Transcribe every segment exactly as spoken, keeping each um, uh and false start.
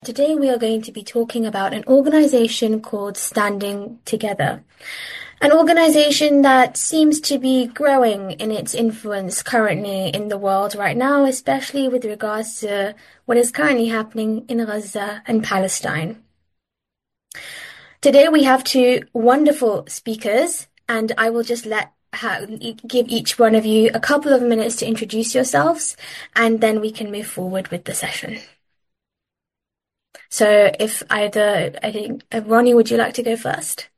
Today we are going to be talking about an organization called Standing Together. An organization that seems to be growing in its influence currently in the world right now, especially with regards to what is currently happening in Gaza and Palestine. Today we have two wonderful speakers, and I will just let ha- give each one of you a couple of minutes to introduce yourselves, and then we can move forward with the session. So if either, I think, uh, Ronnie, would you like to go first?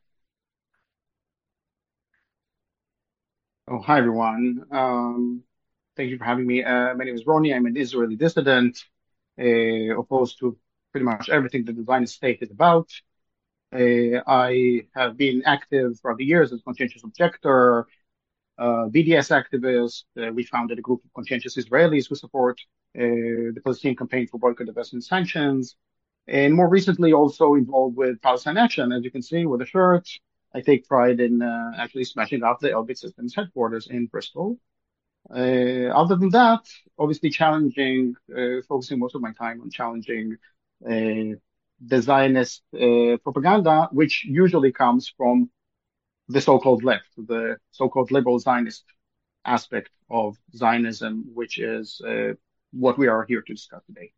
Oh, hi, everyone. Um, thank you for having me. Uh, my name is Ronnie. I'm an Israeli dissident, uh, opposed to pretty much everything the Zionist state is about. Uh, I have been active throughout the years as conscientious objector, uh, B D S activist. Uh, we founded a group of conscientious Israelis who support uh, the Palestinian campaign for boycott, divestment, sanctions. And more recently, also involved with Palestine Action, as you can see with the shirt. I take pride in uh, actually smashing up the Elbit Systems headquarters in Bristol. Uh, other than that, obviously challenging, uh, focusing most of my time on challenging uh, the Zionist uh, propaganda, which usually comes from the so-called left, the so-called liberal Zionist aspect of Zionism, which is uh, what we are here to discuss today.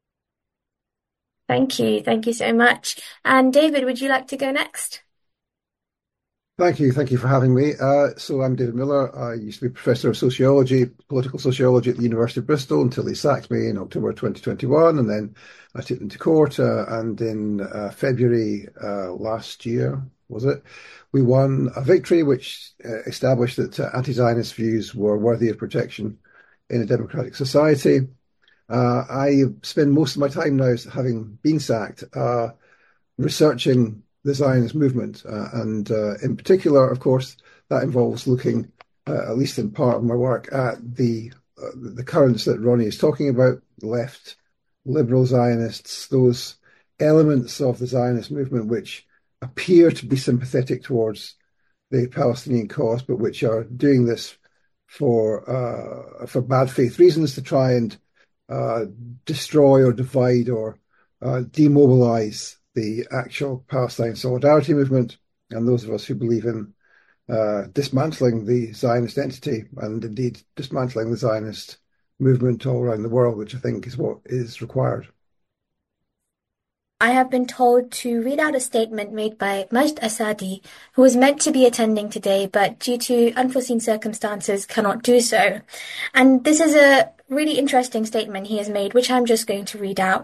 Thank you. Thank you so much. And David, would you like to go next? Thank you. Thank you for having me. Uh, so I'm David Miller. I used to be professor of sociology, political sociology at the University of Bristol until they sacked me in October twenty twenty-one. And then I took them to court. Uh, and in uh, February uh, last year, was it, we won a victory which uh, established that uh, anti-Zionist views were worthy of protection in a democratic society. Uh, I spend most of my time now, having been sacked, uh, researching the Zionist movement. Uh, and uh, in particular, of course, that involves looking, uh, at least in part of my work, at the uh, the currents that Ronnie is talking about, left, liberal Zionists, those elements of the Zionist movement which appear to be sympathetic towards the Palestinian cause, but which are doing this for uh, for bad faith reasons, to try and Uh, destroy or divide or uh, demobilize the actual Palestine solidarity movement, and those of us who believe in uh, dismantling the Zionist entity and indeed dismantling the Zionist movement all around the world, which I think is what is required. I have been told to read out a statement made by Majd Asadi, who was meant to be attending today, but due to unforeseen circumstances cannot do so. And this is a really interesting statement he has made, which I'm just going to read out.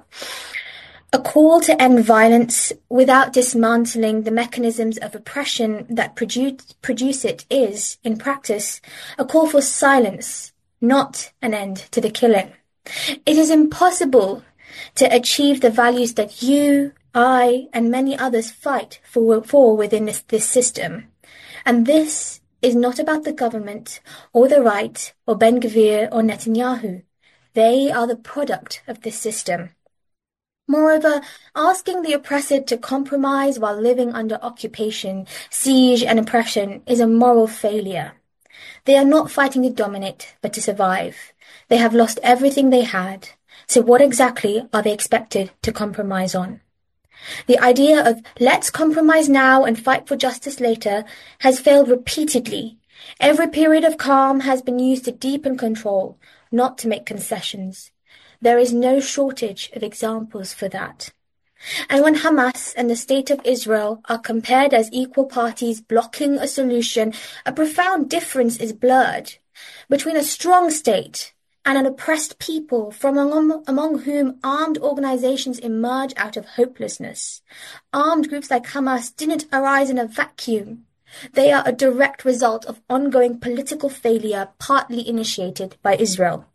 A call to end violence without dismantling the mechanisms of oppression that produce, produce it is, in practice, a call for silence, not an end to the killing. It is impossible to achieve the values that you, I, and many others fight for, for within this, this system. And this is not about the government or the right or Ben-Gvir or Netanyahu. They are the product of this system. Moreover, asking the oppressor to compromise while living under occupation, siege, and oppression is a moral failure. They are not fighting to dominate, but to survive. They have lost everything they had. So what exactly are they expected to compromise on? The idea of let's compromise now and fight for justice later has failed repeatedly. Every period of calm has been used to deepen control, not to make concessions. There is no shortage of examples for that. And when Hamas and the State of Israel are compared as equal parties blocking a solution, a profound difference is blurred between a strong state and an oppressed people from among, among whom armed organizations emerge out of hopelessness. Armed groups like Hamas didn't arise in a vacuum. They are a direct result of ongoing political failure, partly initiated by Israel.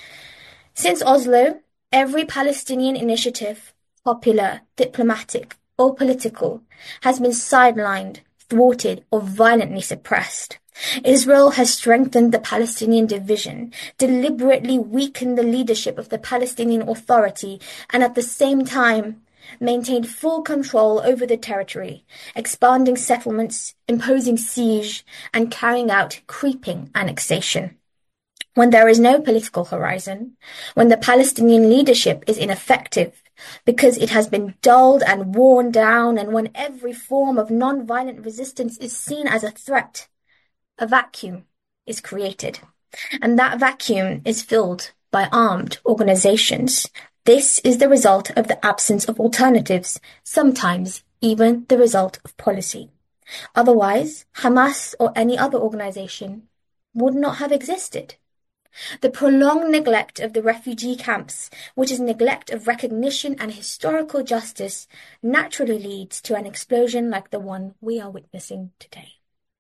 Since Oslo, every Palestinian initiative, popular, diplomatic, or political, has been sidelined, thwarted, or violently suppressed. Israel has strengthened the Palestinian division, deliberately weakened the leadership of the Palestinian Authority, and at the same time maintained full control over the territory, expanding settlements, imposing siege, and carrying out creeping annexation. when there is no political horizon, when the Palestinian leadership is ineffective because it has been dulled and worn down, and when every form of non-violent resistance is seen as a threat, a vacuum is created. And that vacuum is filled by armed organizations. This is the result of the absence of alternatives, sometimes even the result of policy. Otherwise, Hamas or any other organization would not have existed. The prolonged neglect of the refugee camps, which is neglect of recognition and historical justice, naturally leads to an explosion like the one we are witnessing today.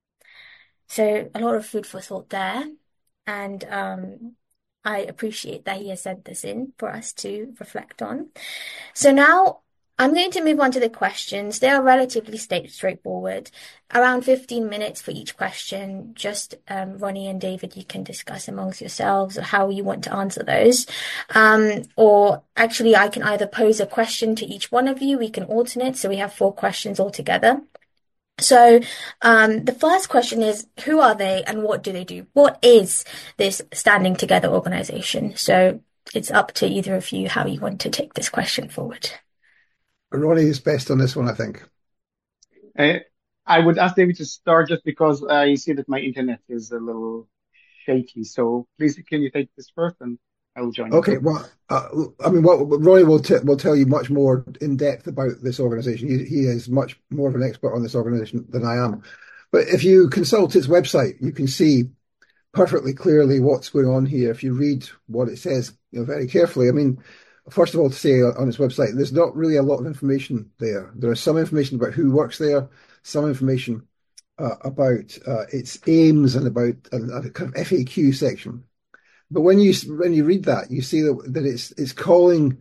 So a lot of food for thought there, and um, I appreciate that he has sent this in for us to reflect on. So now I'm going to move on to the questions. They are relatively straightforward, around fifteen minutes for each question. Just um, Ronnie and David, you can discuss amongst yourselves how you want to answer those. Um, or actually, I can either pose a question to each one of you. We can alternate, so we have four questions altogether. So um, the first question is, who are they and what do they do? What is this Standing Together organization? So it's up to either of you how you want to take this question forward. Ronnie is best on this one, I think. Uh, I would ask David to start just because I see that my internet is a little shaky. So please, can you take this first, and I will join you. Okay, well, uh, I mean, what Ronnie will t- will tell you much more in depth about this organization. He, he is much more of an expert on this organization than I am. But if you consult its website, you can see perfectly clearly what's going on here. If you read what it says, you know, very carefully. I mean, first of all, to say on its website, there's not really a lot of information there. There is some information about who works there, some information uh, about uh, its aims, and about a, a kind of F A Q section. But when you when you read that, you see that, that it's it's calling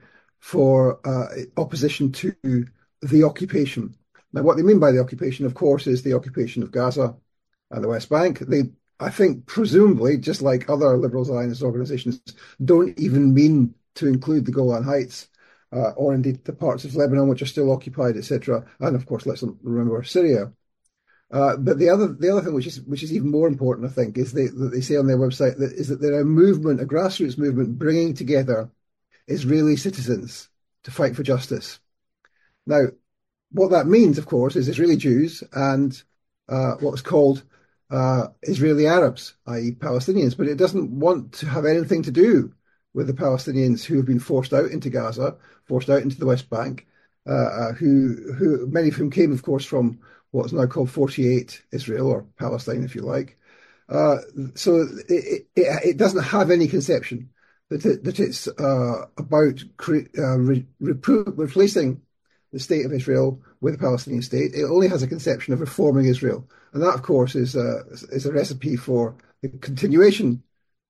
for uh, opposition to the occupation. Now, what they mean by the occupation, of course, is the occupation of Gaza and the West Bank. They, I think, presumably, just like other liberal Zionist organizations, don't even mean to include the Golan Heights, uh, or indeed the parts of Lebanon which are still occupied, et cetera. And of course, let's remember Syria. Uh, but the other the other thing, which is which is even more important, I think, is they, that they say on their website that is that they're a movement, a grassroots movement, bringing together Israeli citizens to fight for justice. Now, what that means, of course, is Israeli Jews and uh, what's called uh, Israeli Arabs, that is, Palestinians. But it doesn't want to have anything to do with the Palestinians who have been forced out into Gaza, forced out into the West Bank, uh, uh, who who many of whom came, of course, from what's now called forty-eight Israel, or Palestine, if you like. Uh, so it, it, it doesn't have any conception that it, that it's uh, about cre- uh, re- repro- replacing the state of Israel with a Palestinian state. It only has a conception of reforming Israel, and that, of course, is a, is a recipe for the continuation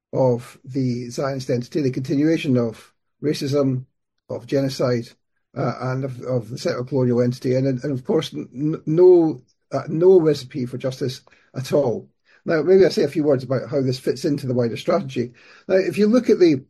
of the Zionist entity, the continuation of racism, of genocide, Uh, and of, of the settler colonial entity, and, and of course, n- no uh, no recipe for justice at all. Now, maybe I'll say a few words about how this fits into the wider strategy. Now, if you look at the,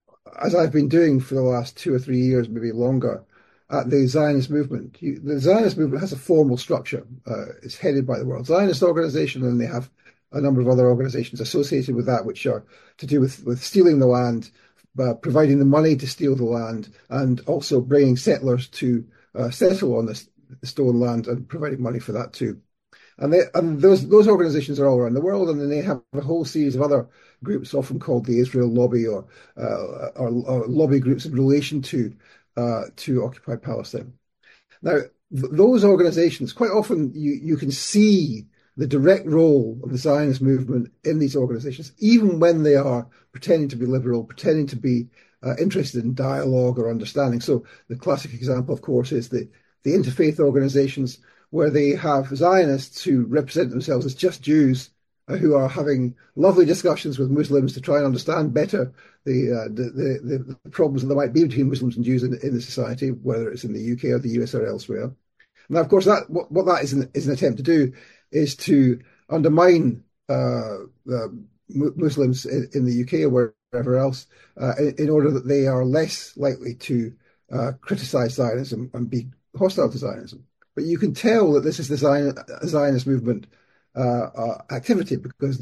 as I've been doing for the last two or three years, maybe longer, at the Zionist movement, you, the Zionist movement has a formal structure. Uh, it's headed by the World Zionist Organization, and they have a number of other organizations associated with that, which are to do with, with stealing the land, Uh, providing the money to steal the land, and also bringing settlers to uh, settle on this stolen land and providing money for that too. And, they, and those those organizations are all around the world, and then they have a whole series of other groups, often called the Israel Lobby, or, uh, or, or lobby groups in relation to uh, to occupied Palestine. Now, th- those organizations, quite often you, you can see the direct role of the Zionist movement in these organizations, even when they are pretending to be liberal, pretending to be uh, interested in dialogue or understanding. So the classic example, of course, is the, the interfaith organizations, where they have Zionists who represent themselves as just Jews, uh, who are having lovely discussions with Muslims to try and understand better the, uh, the, the, the problems that there might be between Muslims and Jews in, in the society, whether it's in the U K or the U S or elsewhere. Now, of course, that what, what that is an, is an attempt to do is to undermine uh, uh, Muslims in, in the U K or wherever else, uh, in, in order that they are less likely to uh, criticize Zionism and be hostile to Zionism. But you can tell that this is the Zion, Zionist movement uh, uh, activity, because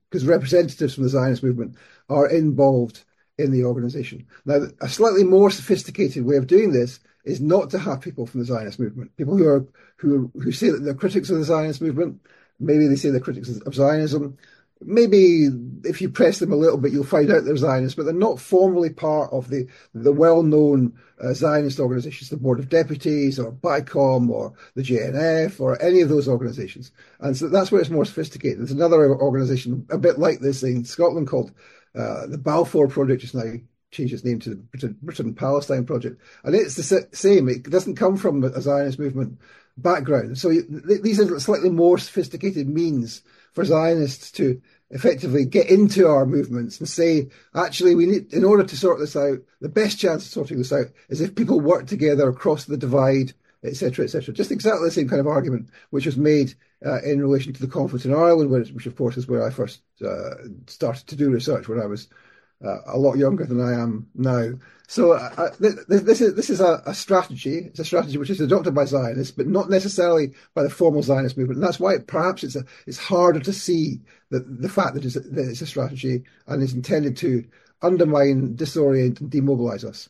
because representatives from the Zionist movement are involved in the organization. Now, a slightly more sophisticated way of doing this is not to have people from the Zionist movement, people who are who who say that they're critics of the Zionist movement. Maybe they say they're critics of Zionism. Maybe if you press them a little bit, you'll find out they're Zionists, but they're not formally part of the the well-known uh, Zionist organizations, the Board of Deputies or BICOM or the J N F or any of those organizations. And so that's where it's more sophisticated. There's another organization a bit like this in Scotland called uh, the Balfour Project, just now changed its name to the Britain, Britain Palestine Project. And it's the same. It doesn't come from a Zionist movement background. So these are slightly more sophisticated means for Zionists to effectively get into our movements and say, actually, we need, in order to sort this out, the best chance of sorting this out is if people work together across the divide, et cetera, et cetera. Just exactly the same kind of argument which was made uh, in relation to the conflict in Ireland, which, which of course is where I first uh, started to do research when I was uh, a lot younger than I am now. So uh, th- this is this is a, a strategy. It's a strategy which is adopted by Zionists, but not necessarily by the formal Zionist movement. And that's why it, perhaps it's a, it's harder to see that the fact that it's, a, that it's a strategy and is intended to undermine, disorient, and demobilize us.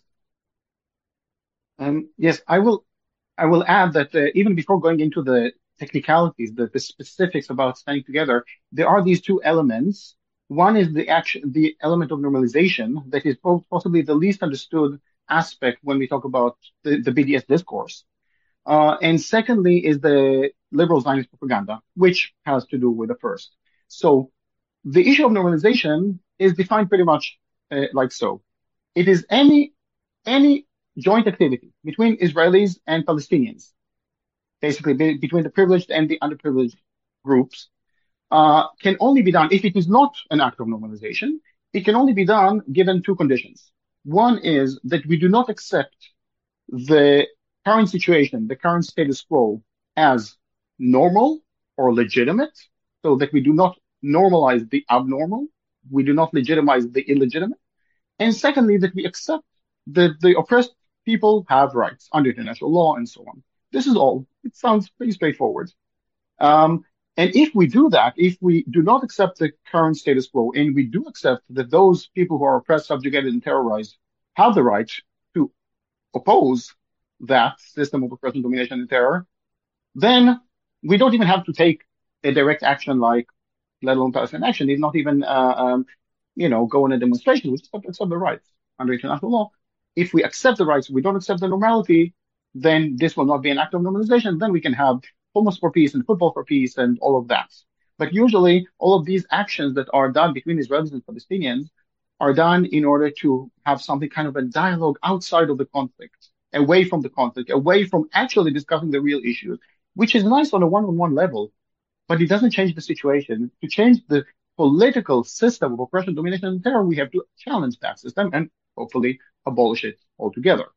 Um, yes, I will. I will add that uh, even before going into the technicalities, the, the specifics about standing together, there are these two elements. One is the action, the element of normalization that is possibly the least understood aspect when we talk about the, the B D S discourse. Uh, and secondly is the liberal Zionist propaganda, which has to do with the first. So the issue of normalization is defined pretty much uh, like so. It is any, any joint activity between Israelis and Palestinians, basically be, between the privileged and the underprivileged groups, Uh, can only be done if it is not an act of normalization. It can only be done given two conditions. One is that we do not accept the current situation, the current status quo, as normal or legitimate, so that we do not normalize the abnormal. We do not legitimize the illegitimate. And secondly, that we accept that the oppressed people have rights under international law and so on. This is all. It sounds pretty straightforward. Um, And if we do that, if we do not accept the current status quo, and we do accept that those people who are oppressed, subjugated, and terrorized have the right to oppose that system of oppression, domination, and terror, then we don't even have to take a direct action like, let alone Palestinian action, if not even, uh, um, you know, go on a demonstration. We just have to accept the rights under international law. If we accept the rights, we don't accept the normality, then this will not be an act of normalization. Then we can have Homeless for Peace and Football for Peace and all of that. But usually all of these actions that are done between Israelis and Palestinians are done in order to have something kind of a dialogue outside of the conflict, away from the conflict, away from actually discussing the real issues, which is nice on a one-on-one level, but it doesn't change the situation. To change the political system of oppression, domination, and terror, we have to challenge that system and hopefully abolish it altogether.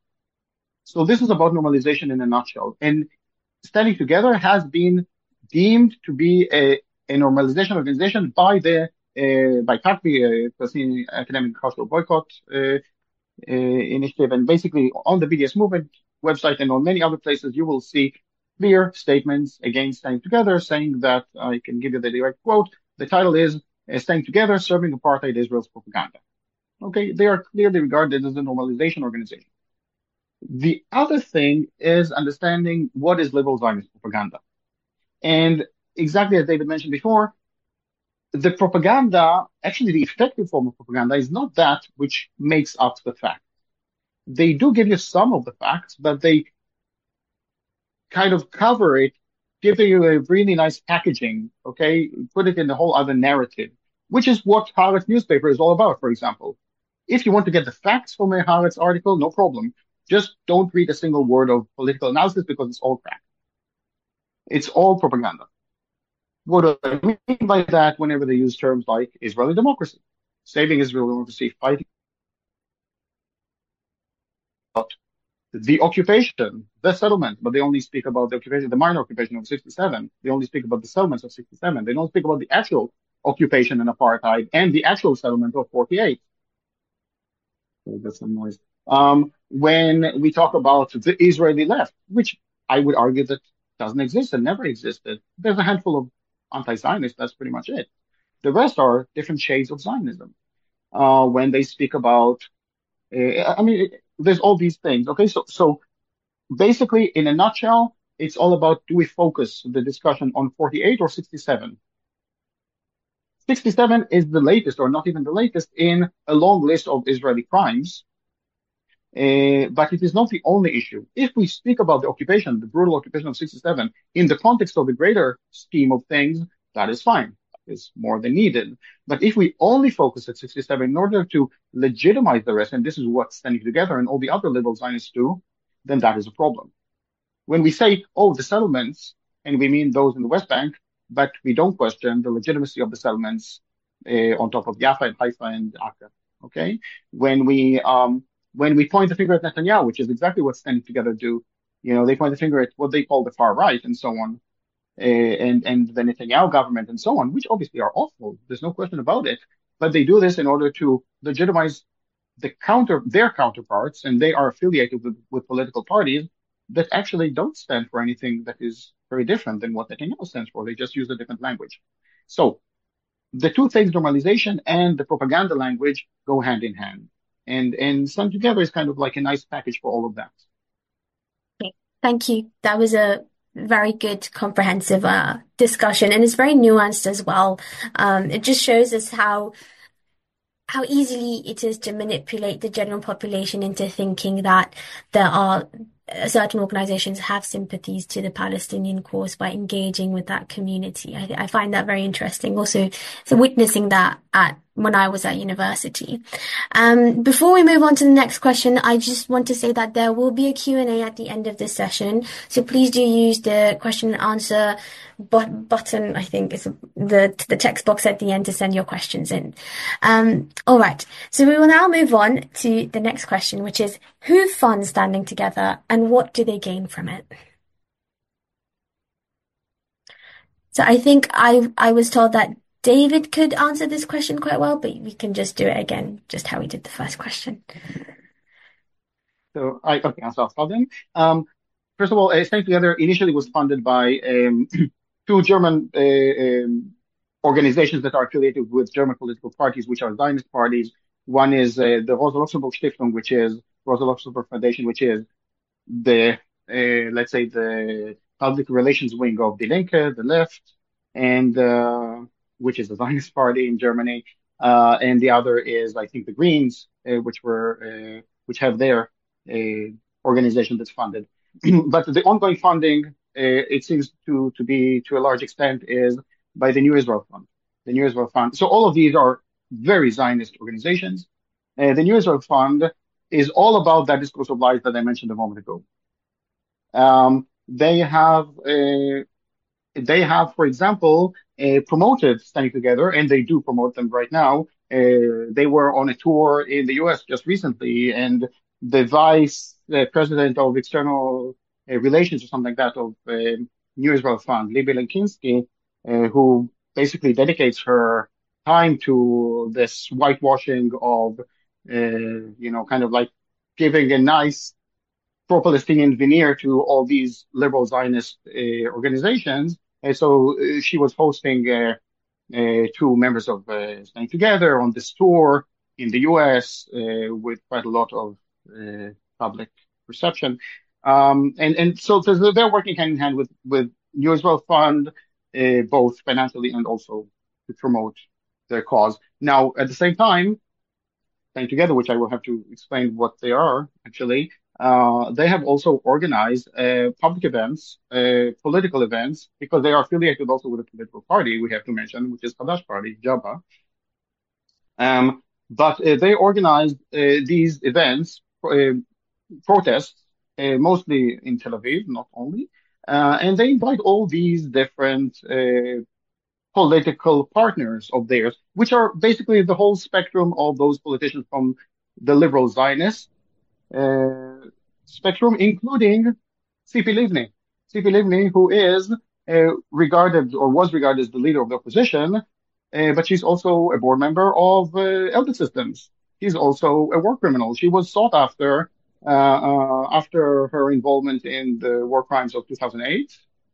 So this is about normalization in a nutshell. And standing together has been deemed to be a, a normalization organization by the uh, by P A C B, uh, Palestinian Academic Cultural Boycott uh, uh, Initiative, and basically on the B D S movement website and on many other places, you will see clear statements against standing together, saying that I can give you the direct quote. The title is uh, "Standing Together: Serving Apartheid Israel's Propaganda." Okay, they are clearly regarded as a normalization organization. The other thing is understanding what is liberal Zionist propaganda. And exactly as David mentioned before, the propaganda, actually the effective form of propaganda, is not that which makes up the facts. They do give you some of the facts, but they kind of cover it, give you a really nice packaging, okay, put it in the whole other narrative, which is what Haaretz newspaper is all about, for example. If you want to get the facts from a Haaretz article, no problem. Just don't read a single word of political analysis because it's all crap. It's all propaganda. What do I mean by that? Whenever they use terms like Israeli democracy, saving Israeli democracy, fighting about the occupation, the settlement, but they only speak about the occupation, the minor occupation of sixty-seven. They only speak about the settlements of sixty-seven. They don't speak about the actual occupation and apartheid and the actual settlement of forty-eight. So that's some noise. Um, when we talk about the Israeli left, which I would argue that doesn't exist and never existed, there's a handful of anti-Zionists, that's pretty much it. The rest are different shades of Zionism. Uh, when they speak about, uh, I mean, it, there's all these things. Okay, so so basically, in a nutshell, it's all about, do we focus the discussion on forty-eight or sixty-seven? sixty-seven is the latest, or not even the latest, in a long list of Israeli crimes. Uh, but it is not the only issue. If we speak about the occupation, the brutal occupation of sixty-seven, in the context of the greater scheme of things, that is fine. It's more than needed. But if we only focus at sixty-seven in order to legitimize the rest, and this is what Standing Together and all the other liberal Zionists do, then that is a problem. When we say, oh, the settlements, and we mean those in the West Bank, but we don't question the legitimacy of the settlements uh, on top of Jaffa and Haifa and Akka. Okay, when we um, when we point the finger at Netanyahu, which is exactly what Standing Together do, you know, they point the finger at what they call the far right and so on, uh, and and the Netanyahu government and so on, which obviously are awful. There's no question about it. But they do this in order to legitimize the counter their counterparts, and they are affiliated with, with political parties that actually don't stand for anything that is very different than what Netanyahu stands for. They just use a different language. So the two things, normalization and the propaganda language, go hand in hand. And and Stand Together is kind of like a nice package for all of that. Okay. Thank you. That was a very good, comprehensive uh, discussion, and it's very nuanced as well. Um, it just shows us how how easily it is to manipulate the general population into thinking that there are certain organizations have sympathies to the Palestinian cause by engaging with that community. I, I find that very interesting. Also, so witnessing that at when I was at university. Um, before we move on to the next question, I just want to say that there will be a Q and A at the end of this session. So please do use the question and answer but- button, I think is the, the text box at the end to send your questions in. Um, all right. So we will now move on to the next question, which is, who funds Standing Together and what do they gain from it? So I think I, I was told that David could answer this question quite well, but we can just do it again, just how we did the first question. So I okay, I'll start then. Um, first of all, uh, Standing Together initially was funded by um, two German uh, um, organizations that are affiliated with German political parties, which are Zionist parties. One is uh, the Rosa Luxemburg Stiftung, which is Rosa Luxemburg Foundation, which is the uh, let's say the public relations wing of Die Linke, the left, and uh, which is the Zionist party in Germany, uh, and the other is, I think, the Greens, uh, which were uh, which have their uh, organization that's funded. But the ongoing funding, uh, it seems to to be to a large extent, is by the New Israel Fund. The New Israel Fund. So all of these are very Zionist organizations. Uh, the New Israel Fund is all about that discourse of lies that I mentioned a moment ago. Um, they have uh, they have, for example, uh, promoted Standing Together, and they do promote them right now. Uh, they were on a tour in the U S just recently, and the vice uh, president of external uh, relations or something like that of uh, New Israel Fund, Libby Lenkinsky, uh, who basically dedicates her time to this whitewashing of, uh, you know, kind of like giving a nice pro-Palestinian veneer to all these liberal Zionist uh, organizations. And so uh, she was hosting uh, uh, two members of uh, Standing Together on this tour in the U S uh, with quite a lot of uh, public perception. Um, and, and so, so they're working hand in hand with, with New Israel Fund, uh, both financially and also to promote their cause. Now, at the same time, Standing Together, which I will have to explain what they are actually, uh, they have also organized uh, public events, uh, political events, because they are affiliated also with a political party, we have to mention, which is Hadash Party, Jabba. Um, but uh, they organized uh, these events, uh, protests, uh, mostly in Tel Aviv, not only, uh, and they invite all these different uh, political partners of theirs, which are basically the whole spectrum of those politicians from the liberal Zionist uh, spectrum, including Tzipi Livni. Tzipi Livni, who is uh, regarded or was regarded as the leader of the opposition, uh, but she's also a board member of uh, Elbit Systems. She's also a war criminal. She was sought after uh, uh, after her involvement in the war crimes of two thousand eight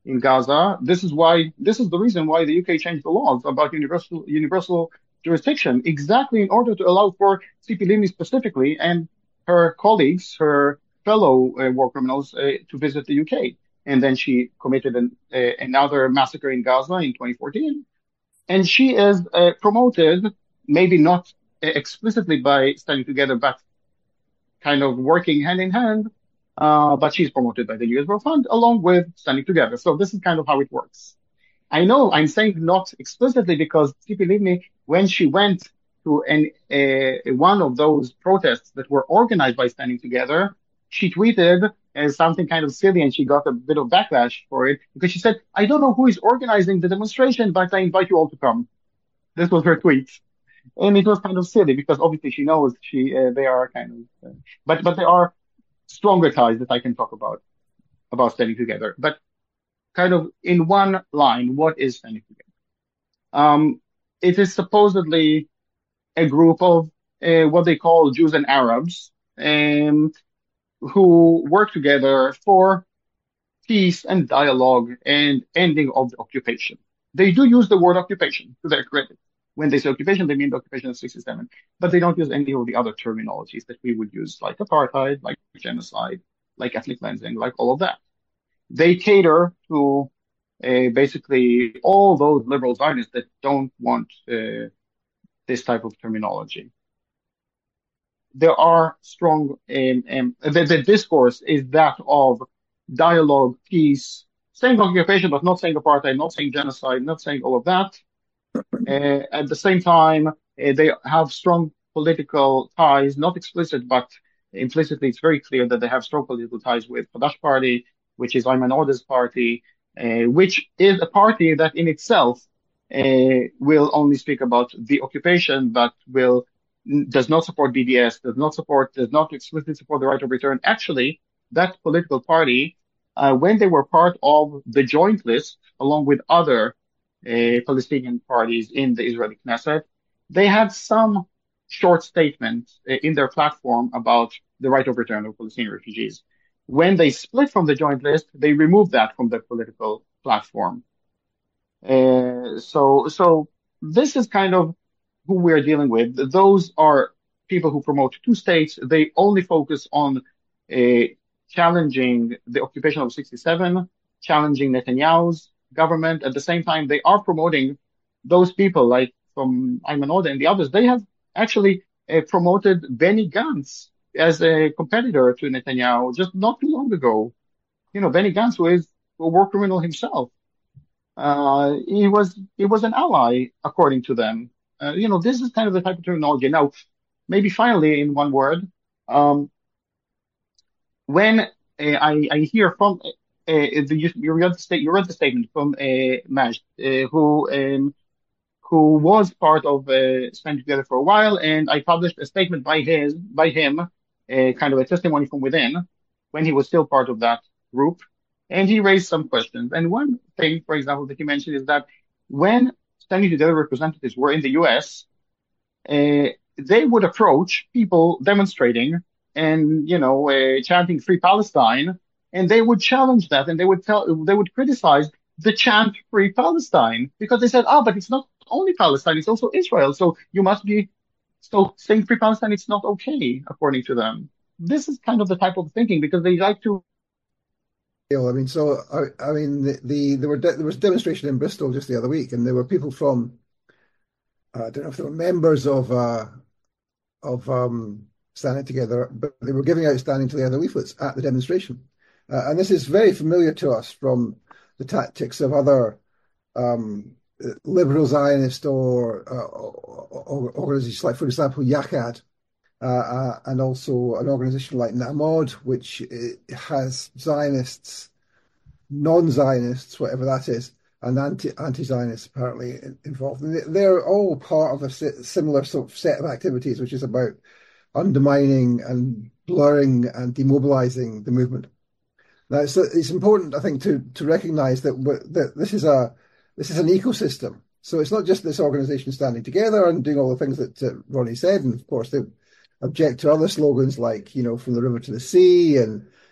in Gaza. This is why, this is the reason why the U K changed the laws about universal, universal jurisdiction, exactly in order to allow for Tzipi Livni specifically and her colleagues, her fellow uh, war criminals, uh, to visit the U K. And then she committed an, uh, another massacre in Gaza in twenty fourteen. And she is uh, promoted, maybe not uh, explicitly by Standing Together, but kind of working hand in hand. Uh, but she's promoted by the U S World Fund along with Standing Together. So this is kind of how it works. I know I'm saying not explicitly because Tzipi Livni, when she went to an, uh, one of those protests that were organized by Standing Together, she tweeted uh, something kind of silly and she got a bit of backlash for it because she said, I don't know who is organizing the demonstration, but I invite you all to come. This was her tweet. And it was kind of silly because obviously she knows she, uh, they are kind of, uh, but, but there are stronger ties that I can talk about, about Standing Together. But kind of in one line, what is Standing Together? Um, it is supposedly a group of uh, what they call Jews and Arabs, um, who work together for peace and dialogue and ending of the occupation. They do use the word occupation to their credit. When they say occupation, they mean the occupation of sixty-seven, but they don't use any of the other terminologies that we would use, like apartheid, like genocide, like ethnic cleansing, like all of that. They cater to uh, basically all those liberal Zionists that don't want uh, this type of terminology. There are strong, um, um, the, the discourse is that of dialogue, peace, saying occupation, but not saying apartheid, not saying genocide, not saying all of that. Uh, at the same time, uh, they have strong political ties, not explicit, but implicitly, it's very clear that they have strong political ties with Fadash Party, which is Ayman Odeh's party, uh, which is a party that in itself uh, will only speak about the occupation, but will does not support B D S, does not support, does not explicitly support the right of return. Actually, that political party, uh, when they were part of the joint list, along with other uh, Palestinian parties in the Israeli Knesset, they had some short statement uh, in their platform about the right of return of Palestinian refugees. When they split from the joint list, they removed that from their political platform. Uh, so, so this is kind of who we're dealing with. Those are people who promote two states. They only focus on uh, challenging the occupation of sixty-seven, challenging Netanyahu's government. At the same time, they are promoting those people like from Ayman Odeh and the others. They have actually uh, promoted Benny Gantz as a competitor to Netanyahu just not too long ago. You know, Benny Gantz, who is a war criminal himself. Uh, he was, he was an ally, according to them. Uh, you know, this is kind of the type of terminology. Now, maybe finally, in one word, um, when uh, I, I hear from uh, the, you read the state, you read the statement from uh, Majd, uh, who um, who was part of uh, Standing Together for a while, and I published a statement by his by him, uh, kind of a testimony from within, when he was still part of that group, and he raised some questions. And one thing, for example, that he mentioned is that when Standing Together representatives were in the U S, uh, they would approach people demonstrating and, you know, uh, chanting Free Palestine, and they would challenge that, and they would tell, they would criticize the chant Free Palestine because they said, oh, but it's not only Palestine, it's also Israel. So you must be, so saying Free Palestine, it's not okay, according to them. This is kind of the type of thinking because they like to. I mean, so I, I mean, the, the there were de there was a demonstration in Bristol just the other week, and there were people from uh, I don't know if they were members of uh, of um, Standing Together, but they were giving out Standing Together leaflets at the demonstration, uh, and this is very familiar to us from the tactics of other um, liberal Zionist or, uh, or organizations like, for example, Yachad. Uh, uh, and also an organization like Na'amod, which has Zionists, non-Zionists, whatever that is, and anti, anti-Zionists apparently involved. And they're all part of a similar sort of set of activities, which is about undermining and blurring and demobilizing the movement. Now, it's, it's important, I think, to to recognize that, that this is a this is an ecosystem. So it's not just this organization standing together and doing all the things that uh, Ronnie said, and of course they object to other slogans like, you know, from the river to the sea and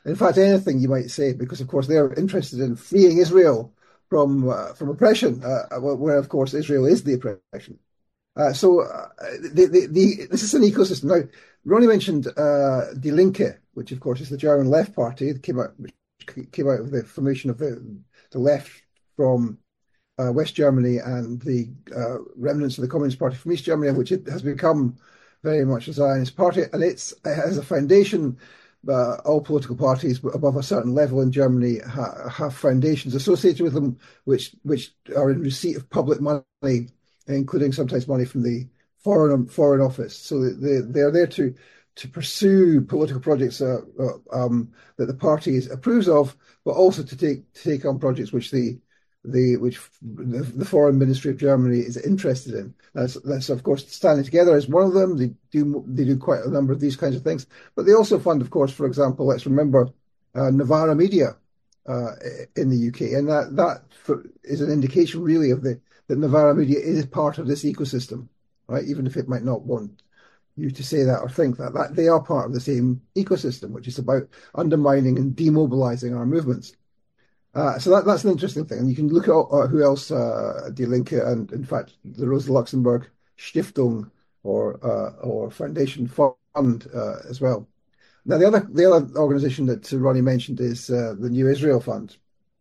in fact, anything you might say, because of course they're interested in freeing Israel from uh, from oppression, uh, where of course Israel is the oppression. Uh, so uh, the, the, the, this is an ecosystem. Now, Ronnie mentioned uh, Die Linke, which of course is the German left party that came out, which came out of the formation of the, the left from uh, West Germany and the uh, remnants of the Communist Party from East Germany, which it has become very much a Zionist party. And it's, it has a foundation. Uh, all political parties above a certain level in Germany ha have foundations associated with them, which which are in receipt of public money, including sometimes money from the foreign foreign office. So they they are there to to pursue political projects uh, uh, um, that the party approves of, but also to take to take on projects which the the which the, the foreign ministry of Germany is interested in. That's, that's of course Standing Together is one of them. They do they do quite a number of these kinds of things, but they also fund, of course, for example, let's remember uh, Novara Media uh, in the U K, and that that for, is an indication really of the that Novara Media is part of this ecosystem, right? Even if it might not want you to say that or think that, that they are part of the same ecosystem, which is about undermining and demobilizing our movements. Uh, so that, that's an interesting thing. And you can look at uh, who else, uh, Die Linke, and in fact, the Rosa Luxemburg Stiftung or uh, or Foundation Fund uh, as well. Now, the other the other organization that Ronnie mentioned is uh, the New Israel Fund.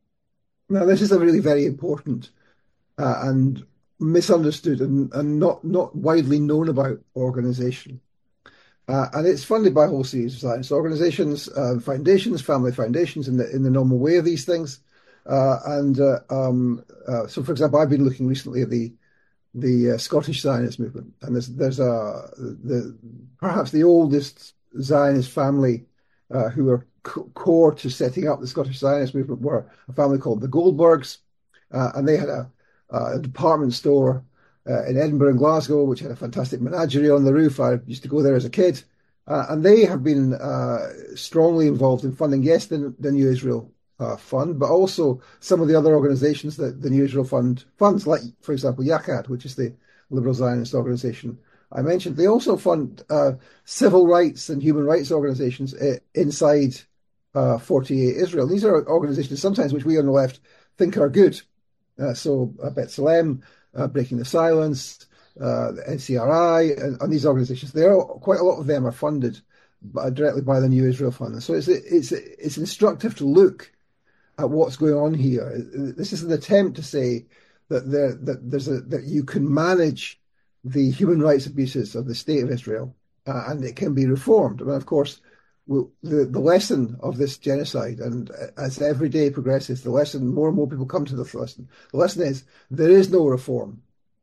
Now, this is a really very important uh, and misunderstood and, and not, not widely known about organization. Uh, and it's funded by a whole series of Zionist organizations, uh, foundations, family foundations in the in the normal way of these things. Uh, and uh, um, uh, so, for example, I've been looking recently at the the uh, Scottish Zionist movement, and there's there's a the perhaps the oldest Zionist family uh, who are co core to setting up the Scottish Zionist movement were a family called the Goldbergs, uh, and they had a, a department store Uh, in Edinburgh and Glasgow, which had a fantastic menagerie on the roof. I used to go there as a kid. Uh, and they have been uh, strongly involved in funding, yes, the, the New Israel uh, Fund, but also some of the other organizations that the New Israel Fund funds, like, for example, Yakad, which is the liberal Zionist organization I mentioned. They also fund uh, civil rights and human rights organizations uh, inside uh, forty-eight Israel. These are organizations sometimes which we on the left think are good. Uh, so uh, B'Tselem, Uh, Breaking the Silence, uh, the N C R I, and, and these organizations, they're all, quite a lot of them are funded by, directly by the New Israel Fund. So it's it's it's instructive to look at what's going on here. This is an attempt to say that there that there's a that you can manage the human rights abuses of the state of Israel uh, and it can be reformed. I mean, of course, we'll, the the lesson of this genocide, and as every day progresses, the lesson, more and more people come to this lesson. The lesson is there is no reform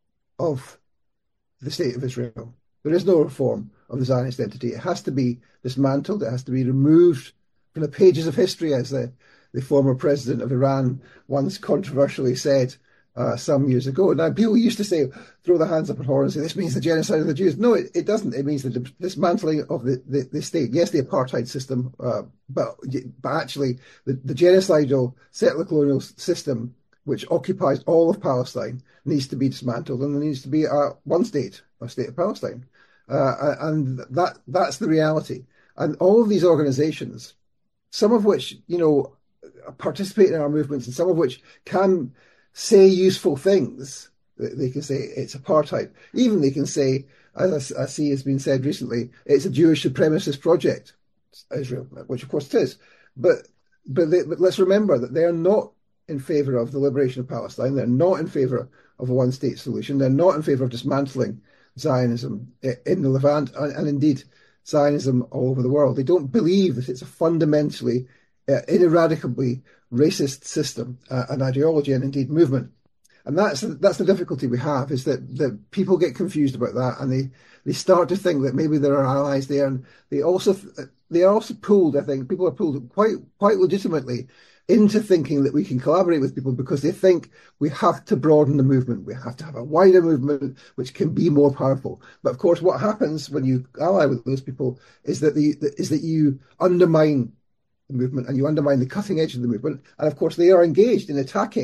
of the state of Israel. There is no reform of the Zionist entity. It has to be dismantled. It has to be removed from the pages of history, as the, the former president of Iran once controversially said uh, some years ago. Now, people used to say, throw their hands up at horror and say, this means the genocide of the Jews. No, it, it doesn't. It means the dismantling of the, the, the state. Yes, the apartheid system, uh, but, but actually the, the genocidal settler colonial system, which occupies all of Palestine, needs to be dismantled, and there needs to be a one state, a state of Palestine. Uh, and that that's the reality. And all of these organizations, some of which, you know, participate in our movements and some of which can say useful things. They can say it's apartheid. Even they can say, as I see has been said recently, it's a Jewish supremacist project, Israel, which of course it is. But but, they, but let's remember that they are not in favour of the liberation of Palestine. They're not in favour of a one-state solution. They're not in favour of dismantling Zionism in the Levant and, and indeed Zionism all over the world. They don't believe that it's a fundamentally, uh, ineradicably racist system, uh, an ideology and indeed movement. And that's that's the difficulty we have, is that, that people get confused about that, and they, they start to think that maybe there are allies there, and they also they are also pulled. I think people are pulled quite quite legitimately into thinking that we can collaborate with people because they think we have to broaden the movement. We have to have a wider movement which can be more powerful. But of course, what happens when you ally with those people is that the is that you undermine the movement and you undermine the cutting edge of the movement. And of course, they are engaged in attacking